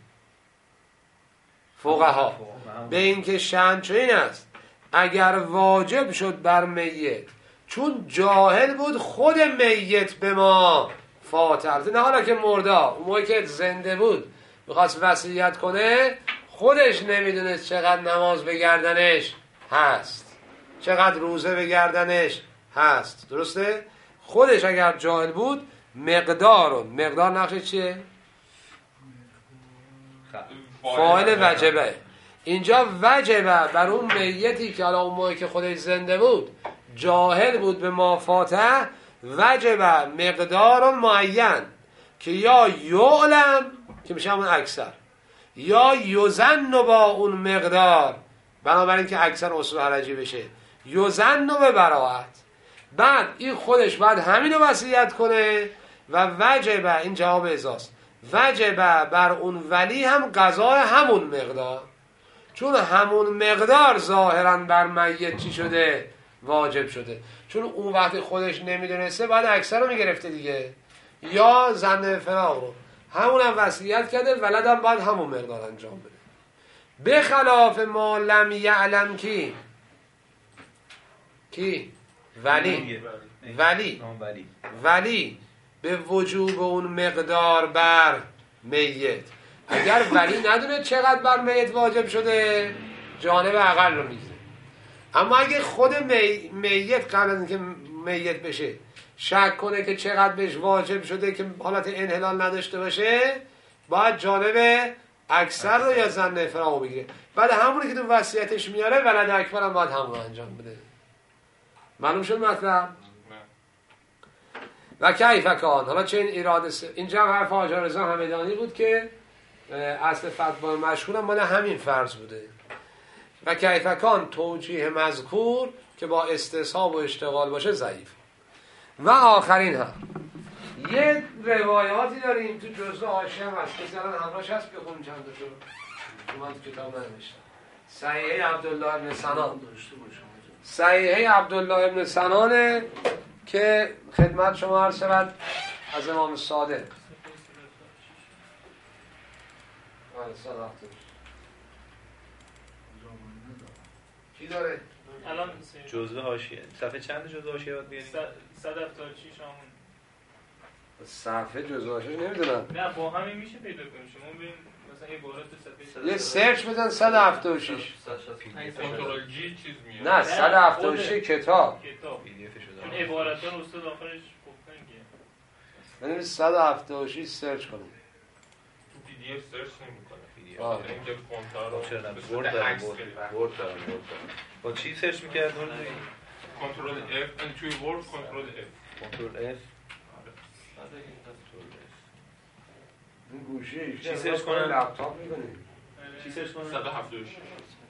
فقها به این که شأن چنین است اگر واجب شد بر میت، چون جاهل بود خود میت به ما فاتر، نه حالا که مرده، اون موقعی که زنده بود میخواست وصیت کنه خودش نمیدونست چقدر نماز به گردنش هست، چقدر روزه به گردنش هست. درسته؟ خودش اگر جاهل بود مقدار مقدار نقش چیه؟ فاعل وجبه. اینجا وجبه بر اون میتی که حالا اون موقعی که خودش زنده بود جاهل بود به ما فاته، وجبه مقدار معین که یا یعلم که میشه همون اکثر یا یزن با اون مقدار، بنابراین که اکثر اصول حرجی بشه یزن به براعت. بعد این خودش بعد همین رو وصیت کنه و وجبه، این جواب ازاست، وجبه بر اون ولی هم قضای همون مقدار، چون همون مقدار ظاهرا بر میت چی شده؟ واجب شده. چون اون وقت خودش نمیدونسته بعد اکثر رو میگرفته دیگه، یا زن فراغ رو همون هم وصیت کرده، ولدم باید همون مقدار انجام بده. به خلاف ما لم یعلم کی کی ولی ولی ولی به وجوب اون مقدار بر میت. اگر ولی ندونه چقدر بر میت واجب شده جانب اقل رو میگیره. اما اگه خود می... میت قبل از اینکه میت بشه شک کنه که چقدر بهش واجب شده که حالت انحلال نداشته باشه، باید جانب اکثر رو یا زن فراغ بگیره. بعد همونی که تو وصیتش میاره ولد اکبر هم باید همون رو انجام بده. معلوم شد مطلب؟ و کیف کان. حالا چه این ایراد س... اینجا هم حرف حاج رضا همدانی بود که اصل فتوا مشهور مال همین فرض بوده. و کیف کان توجیه مذکور که با استصحاب و اشتغال باشه ضعیف. و آخرین هم یه روایاتی داریم تو جزء حاشیه هم هست، کسی الان همراهش هست بخونیم چند تا شو من تو کتاب ننوشتم. صحیحه عبدالله ابن سنان، صحیحه عبدالله ابن سنانه که خدمت شما عرض شود از امام صادق. کی داره؟ الان جزء حاشیه صفحه چند جزء حاشیه باید بیاریم؟ صد و هفتاد و شش همون صفحه جزء حاشیه نمیدونم. نه با همین میشه پیدا کنیم. شما ببین مثلا عبارت صفحه یه سرچ بزن صد و هفتاد و شش. کنترل جی چیز میاد. نه صد و هفتاد و شش کتاب. کتاب. پی دی افش رو چون دارم. عبارتان استاد آخرش گفتن که ببین صد و هفتاد و شش سرچ کنید. تو پی دی اف سرچ نمی‌کنه. پی دی آه. اف اینجا کنترل چرا نه؟ به برد صورت دارم عکس برد می‌بره. برد دارم برد دارم. با چی سرچ می‌کرد برد؟ کنترل اف این توی ورد کنترل اف. کنترل اف. این گوشی چی سرچ کنم؟ لپتاپ می‌کنی. چی سرچ کنم؟ صد و هفتاد و شش.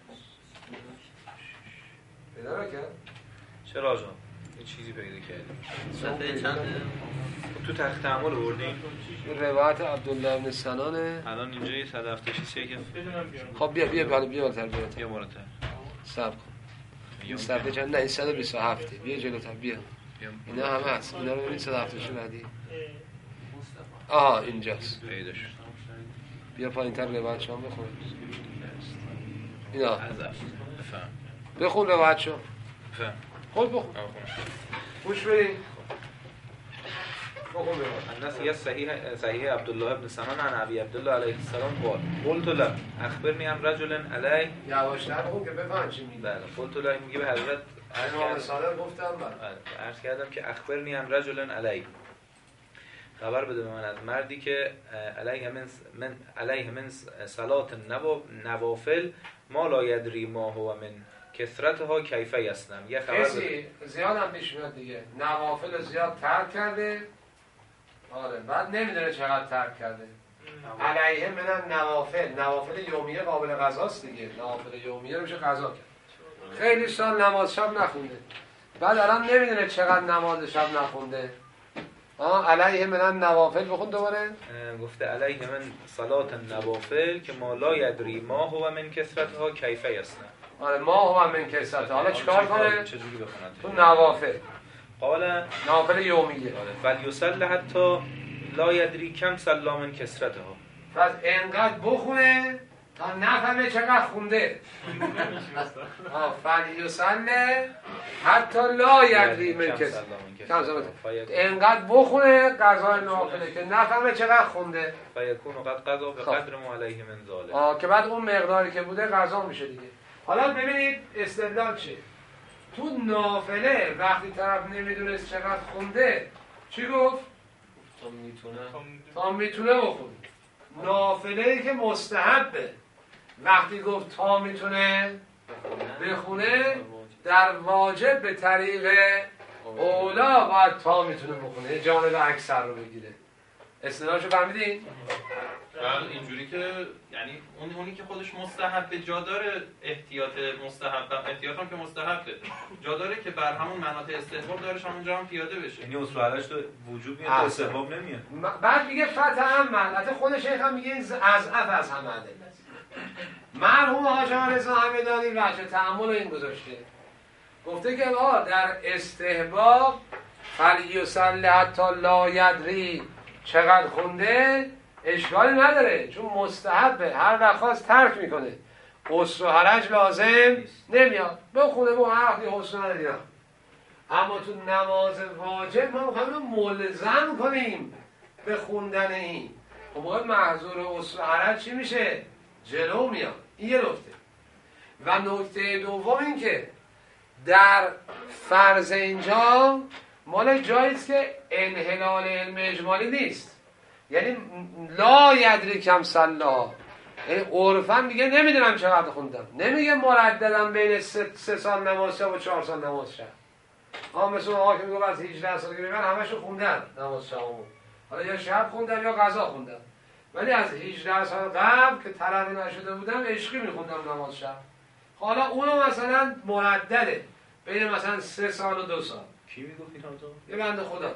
پیدا نکرد؟ چرا آجان؟ یه چیزی پیدا کردیم. صفحه چنده؟ تو تخت تعامل بردیم. این روایت عبدالله ابن سنانه. الان اینجا یه صد و هفتاد و شش که بدونم بیارم. خب بیا بیا بالا بیا بالاتر بیا یه بالاتر. صبر کن. این صفحه چند؟ نه این صد و بیست و هفت. بیا جلوتر بیا. اینا همه هست. اینا رو ببین صد و هفتاد و شش بعدی. آها اینجاست. پیدا شد. بیا پایین تر روایت شما بخون. اینا بفهم بخون روایت شما. بفهم خود بخون. گوش بدین. بخون روایت. الناس یه صحیح صحیح عبدالله ابن سنان عن ابی عبدالله علیه السلام قال قلت له اخبرنی عن رجل علی یواشتر بخون که بفهم چی میگه. بله قلت له میگه به حضرت امام صادق گفتم بله. عرض کردم که اخبرنی عن رجل علی، خبر بده به من از مردی که علیه من من علیه من صلات نوافل ما لا یدری ما هو من کثرتها کیف یسنم. یه خبر کسی زیاد هم پیش میاد دیگه، نوافل زیاد ترک کرده، آره بعد نمیدونه چقدر ترک کرده. علیه من نوافل، نوافل یومیه قابل قضاست دیگه، نوافل یومیه رو میشه قضا کرد. خیلی سال نماز شب نخونده، بعد الان نمیدونه چقدر نماز شب نخونده. آه علیه من نوافل بخون دوباره. گفته علیه من صلات نوافل که ما لا یدری ما هو من کثرتها کیف یسنم. آره ما هو من کثرتها. حالا چیکار کنه؟ چجوری بخونه؟ تو نوافل. قال نوافل یومیه. فلیصلی حتی لا یدری کم صلی من کثرتها. پس انقدر بخونه تا نفهمه چقدر خونده. فلیصلی حتی لا یدری من کثرتها. انقدر بخونه قضای نوافله که نفهمه چقدر خونده. فیکون قد قضا به قدر ما علیه من ذالک. آه که بعد اون مقداری که بوده قضا میشه دیگه. حالا ببینید استدلال چیه؟ تو نافله وقتی طرف نمیدونست چقدر خونده چی گفت؟ تا میتونه تا میتونه بخونه. نافله‌ای که مستحبه وقتی گفت تا میتونه بخونه، در واجب به طریق اولا باید تا میتونه بخونه، جانب اکثر رو بگیره. استدلالشو فهمیدین؟ بله اینجوری که یعنی اون اونی که خودش مستحب جا داره احتیاط مستحب، احتیاط هم که مستحبه جا داره که بر همون مناطق استحباب دارش همونجا هم پیاده بشه. یعنی اصول حلش تو وجود میاد استحباب نمیاد. بعد میگه فتح عمل، البته خود شیخ هم میگه این از اف از همه ادله است. مرحوم حاج رضا همدانی وجه تأمل این گذاشته، گفته که آقا در استحباب فلیصلی حتی لا یدری چقدر خونده اشکالی نداره، چون مستحبه، هر وقت خواست ترک میکنه، حسن و حرج لازم نمیاد، بخونه با عقلی حسن نداری. اما تو نماز واجب ما میخوایم ملزم کنیم به خوندن این، خب باید محضور حسن و حرج چی میشه؟ جلو میاد. این یه نکته. و نکته دوم این که در فرض اینجا مال جاییست که انحلال علم اجمالی نیست، یعنی لا یدری کم صلا، یعنی عرفا میگه نمیدونم چقدر خوندم، نمیگه مرددم بین سه, سه سال نماز شب و چهار سال نماز شب. ها مثل آقا که میگه از هجده سال که من همشو خوندم نماز شبمون، حالا یا شب خوندم یا قضا خوندم، ولی از هجده سال قبل که تلقی نشده بودم عشقی میخوندم نماز شب. حالا اونو مثلا مردده بین مثلا سه سال و دو سال. کی میگفت اینا تو؟ یه بنده خدا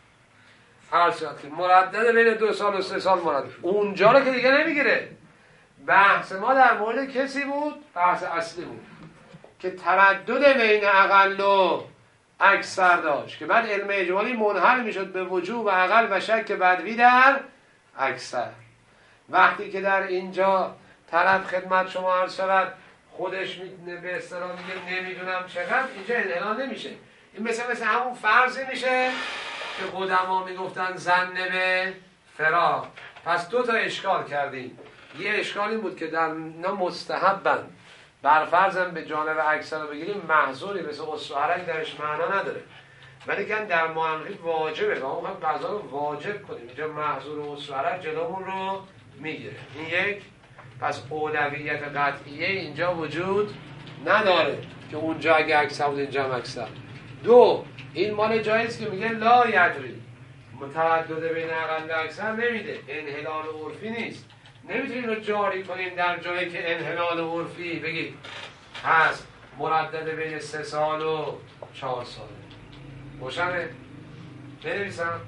فرض شد که مردد بین دو سال و سه سال مردد، اونجا رو که دیگه نمیگیره. بحث ما در مورد کسی بود، بحث اصلی بود که تردد بین اقل و اکثر داشت که بعد علم اجمالی منحل میشد به وجوب اقل و شک بدوی در اکثر. وقتی که در اینجا طرف خدمت شما عرض شود خودش میتونه به اصطلاح میگه نمیدونم چقدر، اینجا انحلال نمیشه. این مثل مثل همون فرضی میشه که قدما میگفتن زن به فراغ. پس دو تا اشکال کردیم. یه اشکال این بود که در اینا مستحبن، بر فرضم به جانب اکثر رو بگیریم محظوری مثل اصل و حرج درش معنا نداره، ولی که در معامله واجبه و اون هم قضا رو واجب کنیم. اینجا محظور و اصل و حرج جلومون رو میگیره. این یک. پس اولویت قطعیه اینجا وجود نداره که اونجا اگه اکثر بود اینجا هم اکثر. دو، این مال جاییست که میگه لا یدری، متردد بین اقل و اکثر نمیده، انحلال عرفی نیست. نمیتونیم رو جاری کنیم در جایی که انحلال عرفی بگید هست مردد بین سه سال و چهار ساله. روشنه؟ بنویسم؟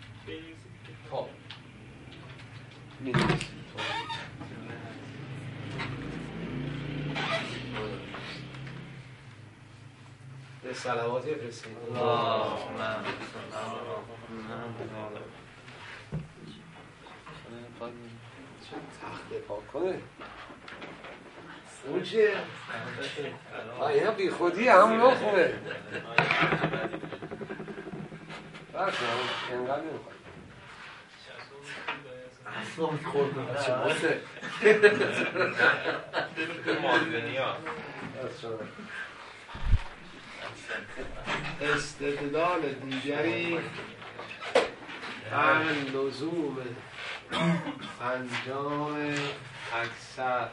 خب بنویسم به صلواتی فرستیم. اللهم چه تخته پاک کنه اون چیه؟ اینا بی خودی هم نخونه بس هم انقدر نمیخواد اصلا خورد چه بسه مازنی ها استدلال دیگری عن لزوم انجام اکثر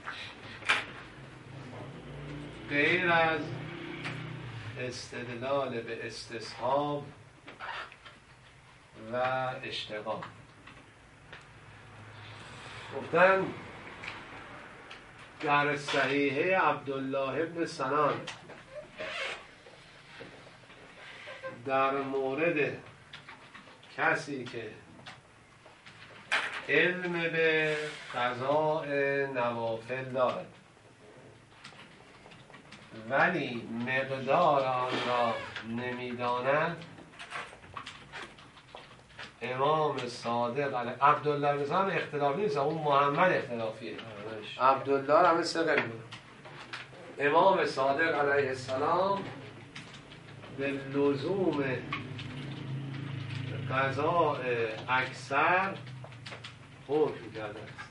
غیر از استدلال به استصحاب و اشتغال. گفتن در صحیحه عبدالله ابن سنان در مورد کسی که علم به قضاء نوافل دارد ولی مقدار آن را نمیداند، امام صادق علیه عبدالله مثلا اختلافی نیست، اون محمد اختلافیه. عبدالله همه سقل بود. امام صادق علیه السلام به لزوم قضاء اکثر حکم کرده است.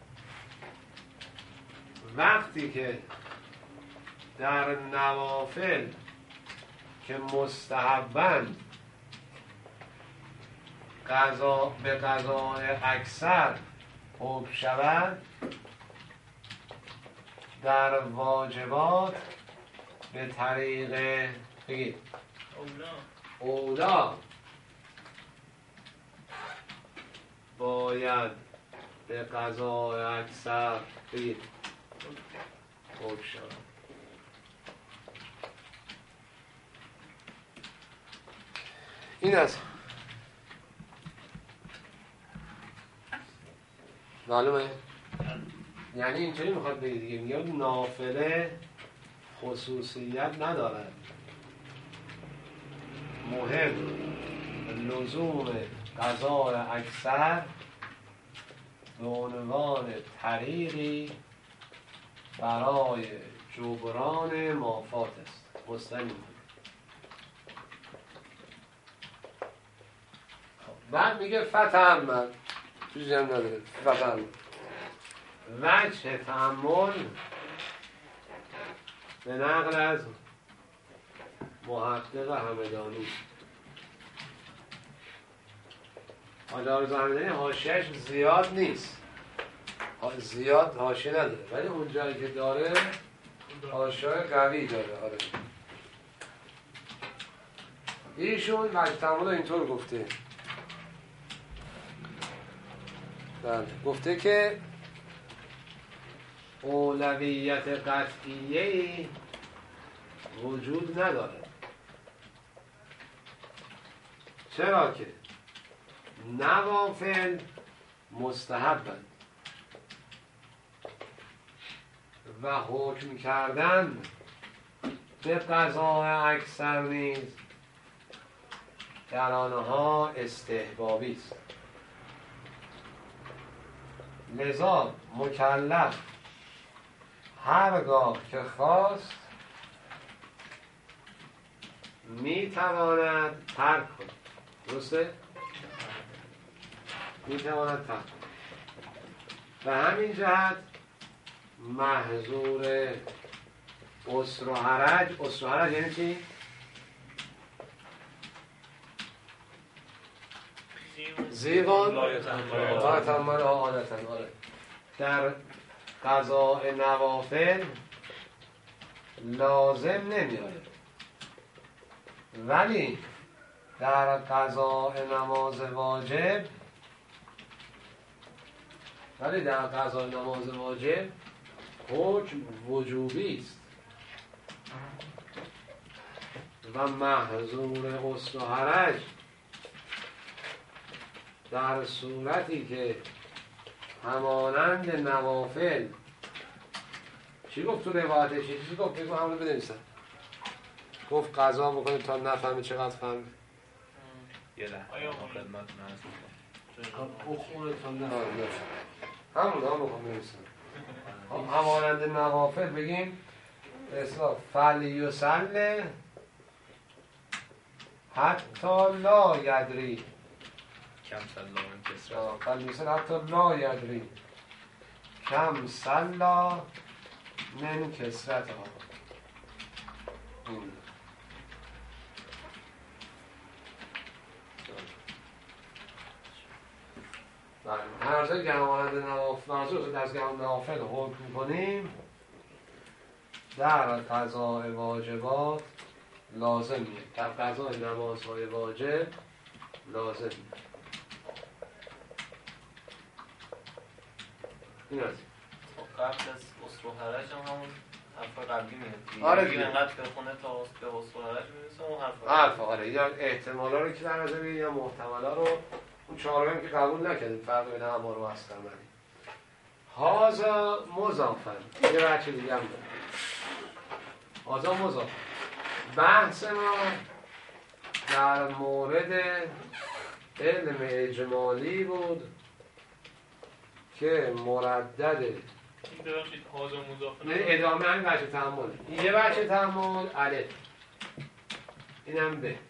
وقتی که در نوافل که مستحبند قضا به قضاء اکثر حکم شود، در واجبات به طریق بگید اولا اولا باید به قضاء اکثر بگید حکم شود. این است. معلومه؟ یعنی اینطوری میخواد بگید دیگه، میگه نافله خصوصیت ندارد، مهم لزوم قضاء اکثر به عنوان طریقی برای جبران مافات است. مستقیم بعد میگه فتحمل چیزی هم نداره. فتحمل وجه تحمل به نقل از محقق همدانی. آجارز همدانی حاشیه‌اش زیاد نیست، زیاد حاشیه نداره، ولی اون جایی که داره حاشیه قوی داره. آره ایشون وجه تحمل اینطور گفته، بله گفته که اولویت قطعیه‌ای وجود نداره. چرا که نوافل مستحبند و حکم کردن به قضاء اکثر نیز در آنها استحبابی است. لذا مکلف هرگاه که خواست میتواند ترک کند. درسته؟ میتواند ترک کند. به همین جهت محظور عسر و حرج. عسر و حرج یعنی چی؟ زیغان لا تحمل عادتاً. آره در قضاء نوافل لازم نمیاره، ولی در قضاء نماز واجب ولی در قضاء نماز واجب حکم وجوبی است و محظور عسر و حرج در صورتی که همانند نوافل. چی گفت تو روایتش؟ چی گفت؟ بگو همونو بنویسن. گفت قضا بکنید تا نفهمی چقدر فهمی. یه لحظه خدمت من او خونه تا نفهمی. همون هم میخوام بنویسم. همانند نوافل بگیم اصلا فلیسل حتی لا یدری کم سلا من کسرت فلیسل حتی لا یدری کم سلا من کسرت ها. هر که همانند نوافل منظور از نوافل حکم کنیم در قضاء واجبات لازم نیست، در قضاء نمازهای واجب لازم نیست. این هست قبل از اصل و حرج هم همون حرف قبلی میاد. آره دیگه اینقدر بخونه تا به اصل و حرج میرسه اون حرف حرف آره یا احتمالا رو که در نظر بگیریم یا محتملا رو اون چهارم که قبول نکردیم فرق بین امار و اصل عملی. هازا مضافن یه بچه دیگه هم داره. هازا مضافن بحث ما در مورد علم اجمالی بود که مردد ببخشید هازا مضافن ادامه همین بچه تحمل یه بچه تحمل الف اینم به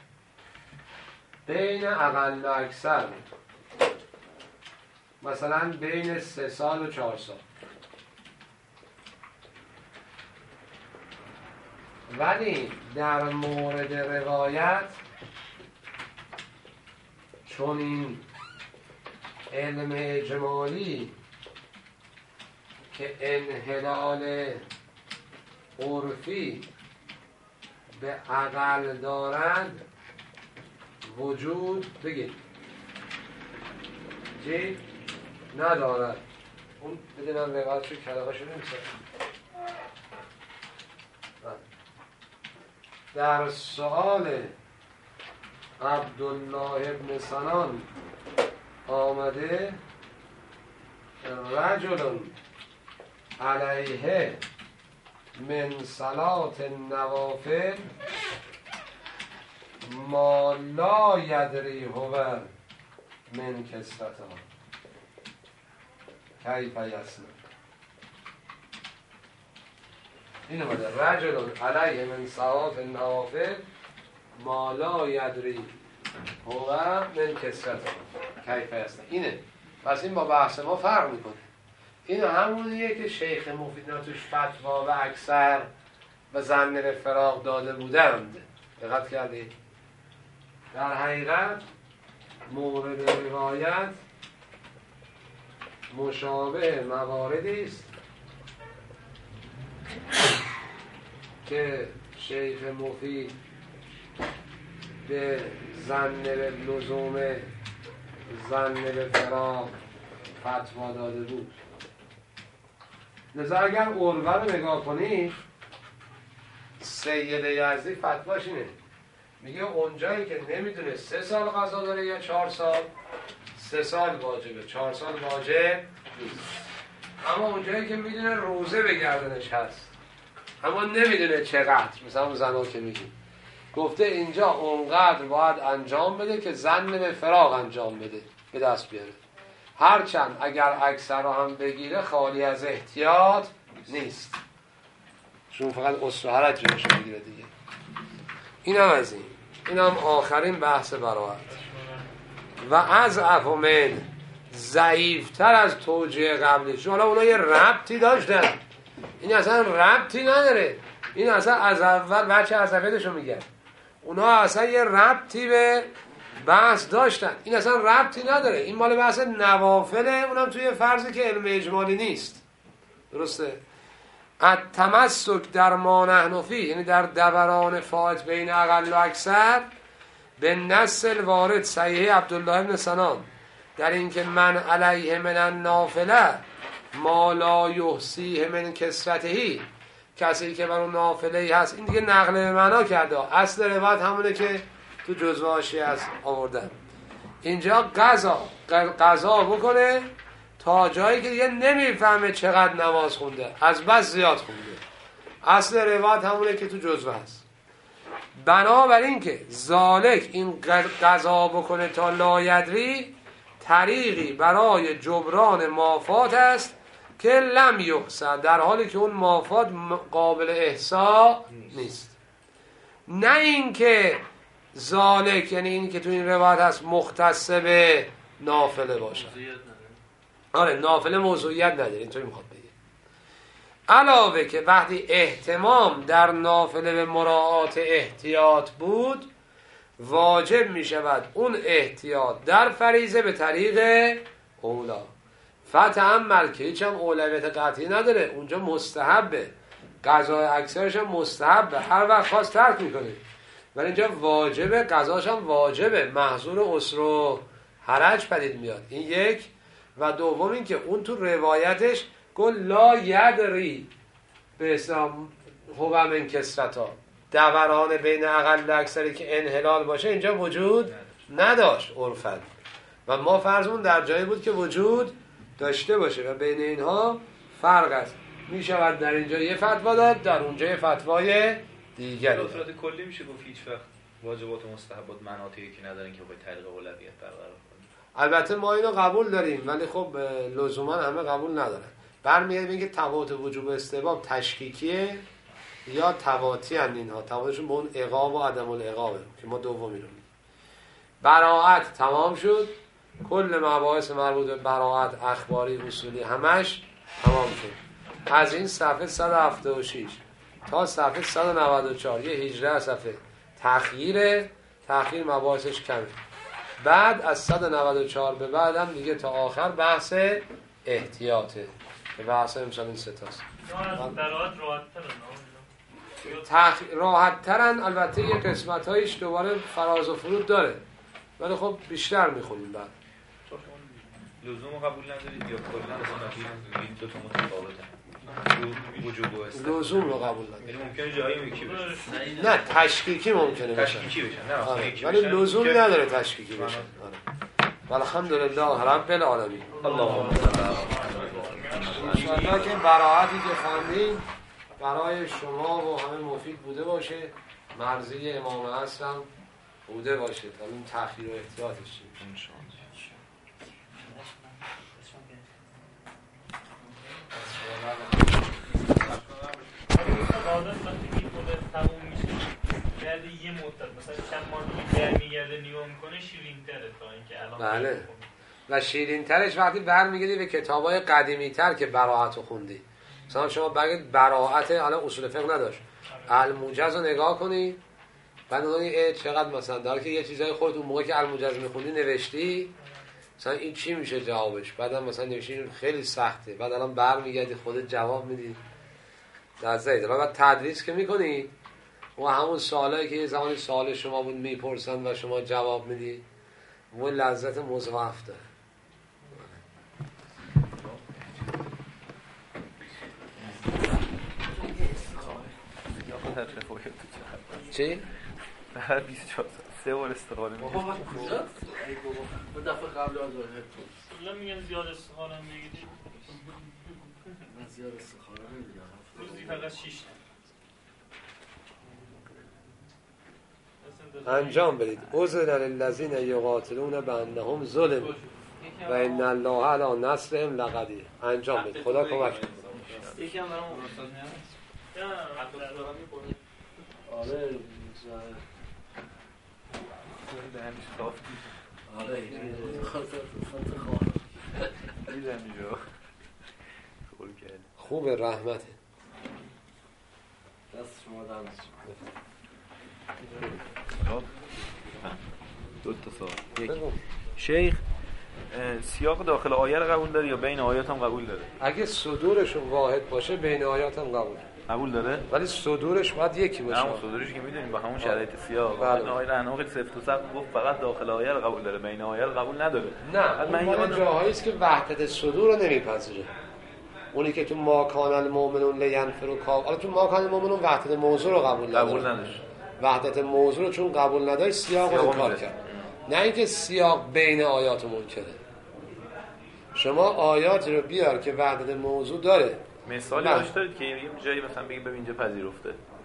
بین اقل و اکثر مثلا بین سه سال و چهار سال، ولی در مورد روایت چون این علم اجمالی که انحلال عرفی به اقل دارد وجود بگید چی؟ ندارد. اون بده من روایت شو کلمه شو نمیسه. در سؤال عبدالله ابن سنان آمده رجل علیه من صلات النوافل ما لا یدری هو من کسرتها کیف یسمع. این اومده رجل علیه من صلات النوافل ما لا یدری هو من کسرتها کیف یسمع. اینه. پس این با بحث ما فرق میکنه. این همونیه که شیخ مفید توش فتوا و اکثر و ظن فراغ داده بودند. دقت کردید؟ در حقیقت مورد روایت مشابه مواردی است که شیخ مفید به ظن لزوم ظن فراغ فتوا داده بود. لذا اگر عروه رو نگاه کنید سید یزدی فتواش اینه، میگه اونجایی که نمیدونه سه سال قضا داره یا چهار سال، سه سال واجبه، چهار سال واجب نیست. اما اونجایی که میدونه روزه به گردنش هست اما نمیدونه چقدر، مثلا اون زنا که میگه گفته اینجا اونقدر باید انجام بده که ظن به فراغ انجام بده به دست بیاره، هرچند اگر اکثر رو هم بگیره خالی از احتیاط نیست، چون فقط اصل و حرج جلوش بگیره دیگه. این هم از این این هم آخرین بحث براحت. و از افومن ضعیفتر از توجیه قبلیش. حالا اونا یه ربطی داشتن، این اصلا ربطی نداره. این اصلا از اول بچه از اولشو میگن، اونا اصلا یه ربطی به بحث داشتن، این اصلا ربطی نداره. این مال بحث نوافله، اونم توی فرضی که علم اجمالی نیست. درسته؟ التمسک در ما نحن فیه، یعنی در دوران فائت بین اقل و اکثر، به نص الوارد صحیح عبدالله ابن سنان در اینکه من علیه من النافله ما لا یحصیه من کسرتهی، کسی که بر اون نافله هست، این دیگه نقل به معنا کرده. اصل روایت همونه که تو جزوه حاشیه از آوردن. اینجا قضا قضا بکنه تا جایی که دیگه نمیفهمه چقدر نماز خونده، از بس زیاد خونده. اصل روایت همونه که تو جزوه هست. بنابراین که ذالک این قضا بکنه تا لایدری، طریقی برای جبران مافات است که لم یحصى، در حالی که اون مافات قابل احصا نیست. نه اینکه ذالک، یعنی این که تو این روایت هست مختص به نافله باشه. آره نافله موضوعیت نداره، اینطوری میخواد بگه. علاوه که وقتی اهتمام در نافله به مراعات احتیاط بود، واجب میشود اون احتیاط در فریضه به طریق اولا. فتأمل که هیچ هم اولویت قطعی نداره، اونجا مستحبه، قضای اکثرش هم مستحبه، هر وقت خواست ترک میکنه، ولی اینجا واجبه، قضاش هم واجبه، محظور عسر و حرج پدید میاد. این یک. و دوم این که اون تو روایتش گفت لا یدری به اسلام هو من کسرتا، دوران بین اقل و اکثری که انحلال باشه اینجا وجود نداشت عرفاً، و ما فرضمون در جایی بود که وجود داشته باشه و بین اینها فرق است. می شود در اینجا یه فتوا داد، در اونجا یه فتوای دیگری. به صورت کلی میشه گفت هیچ وقت واجبات و مستحبات مناطقی که ندارن که به طریق اولویت برقرار کنیم. البته ما اینو قبول داریم، ولی خب لزوما همه قبول ندارن. برمیاد میگه تفاوت وجوب استحباب تشکیکیه یا تواتی ان، اینها تفاوتشون به اون عقاب و عدم العقابه که ما دومی رو میگیم. براءت تمام شد، کل مباحث مربوط به براءت اخباری اصولی همش تمام شد. از این صفحه صد و هفتاد و شش تا صفحه صد و نود و چهار یه هجده صفحه تأخیره، تأخیر مباحثش کمه. بعد از صد و نود و چهار به بعد هم دیگه تا آخر بحث احتیاطه که بحث امسال این ستاست. براءت راحت تخ... راحت ترن. البته یه قسمت هایش دوباره فراز و فرود داره، ولی خب بیشتر میخونیم بعد. لزوم قبول ندارید یا کلا مثلا این دو تا متفاوته؟ وجوب و استحباب لزوم رو قبول نداریم. یعنی ممکنه جایی یکی بشه. نه تشکیکی ممکنه بشه. تشکیکی بشن. نه آره. یکی ولی بشن. لزومی نداره تشکیکی بشه. آره. الحمدلله رب العالمین. اللهم ان شاءالله که براعتی که خواندیم برای شما و همه مفید بوده باشه، مرضی امام عصر هم بوده باشه تا این تأخیر و احتیاطش چی میشه. آدم وقتی که خودت تموم میشه بعد یه مدت مثلا چند ماه دیگه برمیگرده نگاه میکنه شیرین‌تره تا اینکه الان. بله. و شیرین ترش وقتی برمیگردی به کتابای قدیمی تر که براءت رو خوندی. مثلا شما بگید براءت الان اصول فقه نداشت، الموجز رو نگاه کنی بعد اون چقدر مثلا داره که یه چیزای خودت اون موقع که الموجز میخوندی نوشتی، مثلا این چی میشه جوابش، بعدم مثلا نوشتی خیلی سخته، بعد الان برمیگردی خودت جواب میدی. در زید بعد تدریس که میکنی و همون سوالایی که یه زمانی سوال شما بود میپرسن و شما جواب میدی، و لذت مضاعف داره. چی؟ هر بیست و چهار سه بار استقاله میگه. بابا من کجاست؟ ای بابا من دفعه قبل آزاره تو کلا میگن زیاد استخوانم بگیدی. من زیاد استخاره نمیدونم. روزی فقط شش تا انجام بدید. اذن للذین یقاتلون بانهم ظلم و ان الله علی نصرهم لقدیر. انجام بدید. خدا کمک کنه. یکی هم برام استاد میاد. نه آره دهنش صافتی. آره این خاطر خاطر خواه دیدم اینجا خول کرد. خوب رحمته. دست شما دارم. دو تا سوال. یک شیخ سیاق داخل آیه رو قبول داره یا بین آیات هم قبول داره؟ اگه صدورشون واحد باشه بین آیات هم قبول قبول داره؟ ولی صدورش باید یکی باشه. همون صدورش که میدونیم با همون شرایط سیاق. بله. این آیه رهنما خیلی سفت و سخت گفت فقط داخل آیه رو قبول داره، بین آیه رو قبول نداره. نه من یه جاهایی است که وحدت صدور رو نمیپذیره. اونی که تو ما کان المؤمنون لینفروا کاف، حالا تو ما کان المؤمنون وحدت موضوع رو قبول نداره. قبول نداشت. وحدت موضوع رو چون قبول نداشت سیاق رو انکار کرد. نه اینکه سیاق بین آیات منکره. شما آیاتی رو بیار که وحدت موضوع داره. مثالی داشت دارید که یه جایی مثلا بگید ببین اینجا پذیرفته.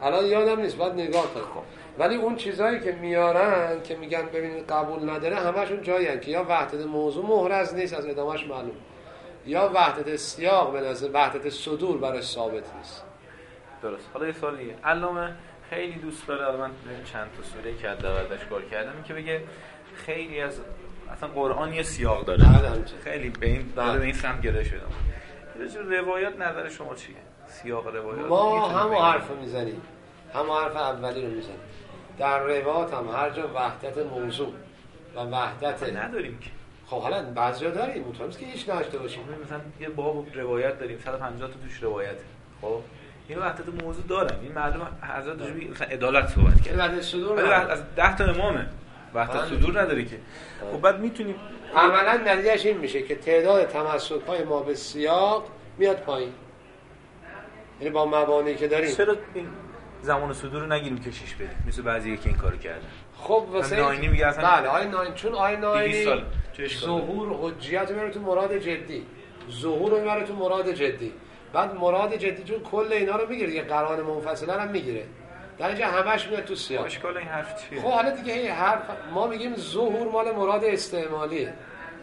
الان یادم نیست، باید نگاه کنم. ولی اون چیزایی که میارن که میگن ببینید قبول نداره همشون جایی که یا وحدت موضوع محرز نیست، از ادامهش معلوم، یا وحدت سیاق به نظر وحدت صدور برای ثابت نیست. درست. حالا یه سوالیه. علامه خیلی دوست داره، الان من چند تا سوره که ازش کار کردم که بگه خیلی از اصلا قرآن یه سیاق داره. خیلی به این داره به این سمت گره شدم. راجع روایات نظر شما چیه؟ سیاق روایات ما همون حرف میزنیم، همون حرف اولی رو میزنیم. در روایات هم هر جا وحدت موضوع و وحدت نداریم که. خب حالا بعضیا داریم، مطمئن که هیچ نداشته باشیم. مثلا یه باب روایت داریم صد و پنجاه تا توش روایته. خب این وحدت موضوع دارن، این معلومه حضرت رجبی مثلا عدالت صحبت کرد. وحدت صدور ولی از ده تا امامه. وحدت صدور نداره که. خب بعد میتونیم عملا نتیجهش این میشه که تعداد تمسک‌های ما به سیاق میاد پایین. یعنی با مبانی که داریم. چرا این زمان صدور رو نگیریم کشش بدیم؟ مثل بعضی که این کارو کردن. خب واسه ناینی میگه اصلا بله آی ناین، چون آی ناینی سال ظهور حجیت میاره تو مراد جدی، ظهور رو میاره تو مراد جدی، بعد مراد جدی چون کل اینا رو میگیره، یه قرآن منفصله هم میگیره، در اینجا همش میاد تو سیاق. اشکال این حرف چیه؟ خب حالا دیگه این حرف ما میگیم ظهور مال مراد استعمالیه،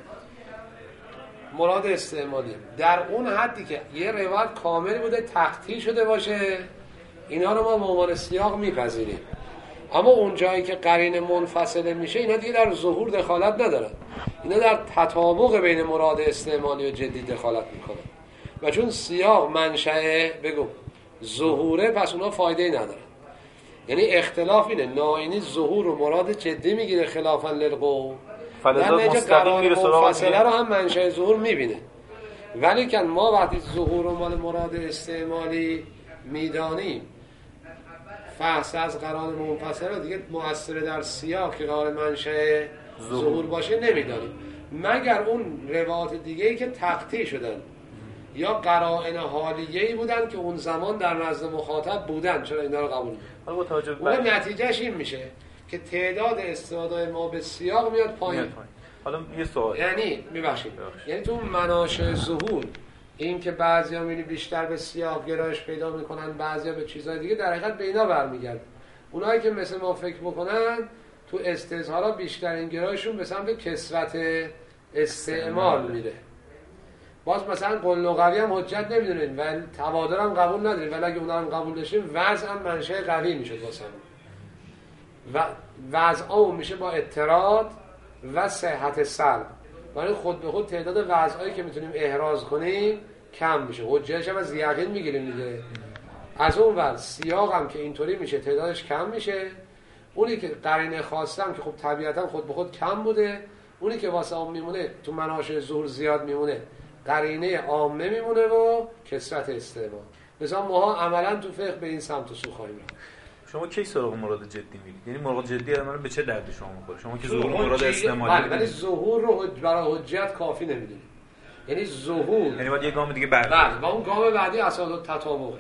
مراد استعمالیه. در اون حدی که یه روایت کامل بوده تقطیع شده باشه اینا رو ما به عنوان سیاق میپذیریم، اما اون جایی که قرین منفصله میشه اینا دیگه در ظهور دخالت ندارن، اینا در تطابق بین مراد استعمالی و جدی دخالت میکنن و چون سیاق منشأ بگو ظهوره پس اونا فایده ندارن. یعنی اختلاف اینه، ناینی ظهور و مراد جدی میگیره خلافا للقول، در نتیجه قرار منفصله رو هم منشأ ظهور میبینه، ولی که ما وقتی ظهور و مال مراد استعمالی میدانیم فحص از قرار منفصله دیگه مؤثر در سیاق که قرار منشأ ظهور باشه نمیدانیم، مگر اون روایات دیگه‌ای که تقطیع شدن یا قرائن حالیه‌ای بودن که اون زمان در نزد مخاطب بودن، چرا اینا رو قبول می‌کنه. اون نتیجهش این میشه که تعداد استنادهای ما به سیاق میاد پایین. حالا یه سوال، یعنی میبخشید یعنی تو مناشأ ظهور این که بعضیا میبینی بیشتر به سیاق گرایش پیدا میکنن، بعضیا به چیزهای دیگه، در حقیقت به اینا برمیگرده. اونایی که مثل ما فکر بکنن تو استظهارا بیشترین گرایشون به سمت کثرت استعمال میره. باز مثلا قول لغوی هم حجت نمیدونین و توادر هم قبول ندارین، ولی اگه اونا هم قبول داشتیم وضع هم منشأ قوی میشه واسه و وضع هم میشه با اضطراد و صحت سلب، ولی خود به خود تعداد وضعایی که میتونیم احراز کنیم کم میشه، حجتش هم از یقین میگیریم دیگه. از اون ور سیاق هم که اینطوری میشه تعدادش کم میشه، اونی که قرینه خاصه هم که خب طبیعتا خود به خود کم بوده، اونی که واسه هم میمونه تو مناشأ ظهور زیاد میمونه قرینه عامه میمونه و کثرت استعمال. مثلا ما عملا تو فقه به این سمت و سو خواهیم رفت. شما کی سراغ مراد جدی میرید؟ یعنی مراد جدی الان به چه درد شما میخوره؟ شما که ظهور مراد استعمالی، ولی ظهور رو برای حجت کافی نمیدونید. یعنی ظهور یعنی باید یه گام دیگه بعد بعد و اون گام بعدی اساس تطابقه.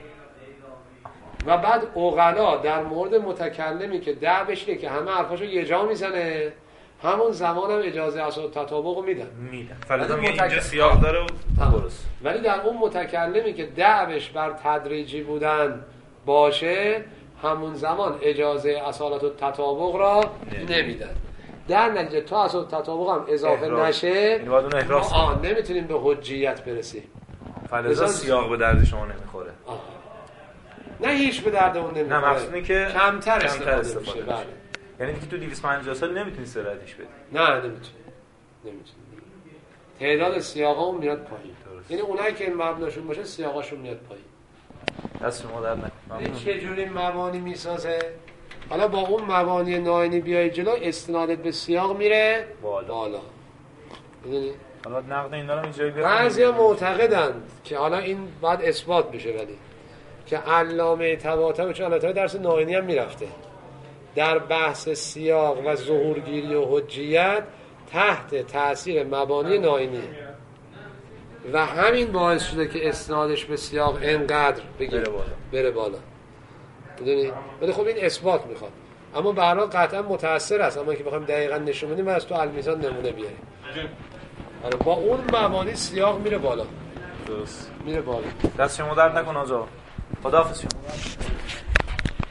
و بعد عقلا در مورد متکلمی که ده بشینه که همه حرفاشو یه جا میزنه، همون زمان هم اجازه اساس تطابق رو میدن میدن فلزا میگه اینجا سیاق داره و درست. ولی در اون متکلمی که دعوش بر تدریجی بودن باشه همون زمان اجازه اصالت و تطابق را نمیدن. در نتیجه تا اصالت و تطابق هم اضافه احراز. نشه این باید اون احراز آه نمیتونیم به حجیت برسیم. فلزا سیاق به درد شما نمیخوره. آه. نه هیچ به درد اون نمیخوره. نه مقصود اینه که کمتر کمتر استفاده, استفاده میشه. بله. بله. یعنی اینکه تو دویست و پنجاه سال نمیتونی سرعتش بدی. نه نمیتونی. نمیتونی. تعداد سیاقا میاد پایین. یعنی اونایی که این مبناشون باشه سیاقاشون میاد پایین. دست شما در نکنه. چه جوری مبانی میسازه؟ حالا با اون مبانی ناینی بیای جلو استنادت به سیاق میره بالا. بالا. میدونی؟ حالا نقد اینا رو اینجایی بخونیم. بعضیا معتقدند که حالا این باید اثبات بشه، ولی که علامه طباطبایی چون البته درس ناینی هم میرفته در بحث سیاق و ظهورگیری و حجیت تحت تأثیر مبانی ناینی و همین باعث شده که اسنادش به سیاق انقدر بگیره بره بالا. بره بالا. میدونی؟ ولی خب این اثبات میخواد، اما به هر حال قطعا متأثر است، اما که بخوایم دقیقاً نشون بدیم از تو المیزان نمونه بیاریم. آره با اون مبانی سیاق میره بالا. درست. میره بالا. دست شما درد نکن آقا. خداحافظ شما.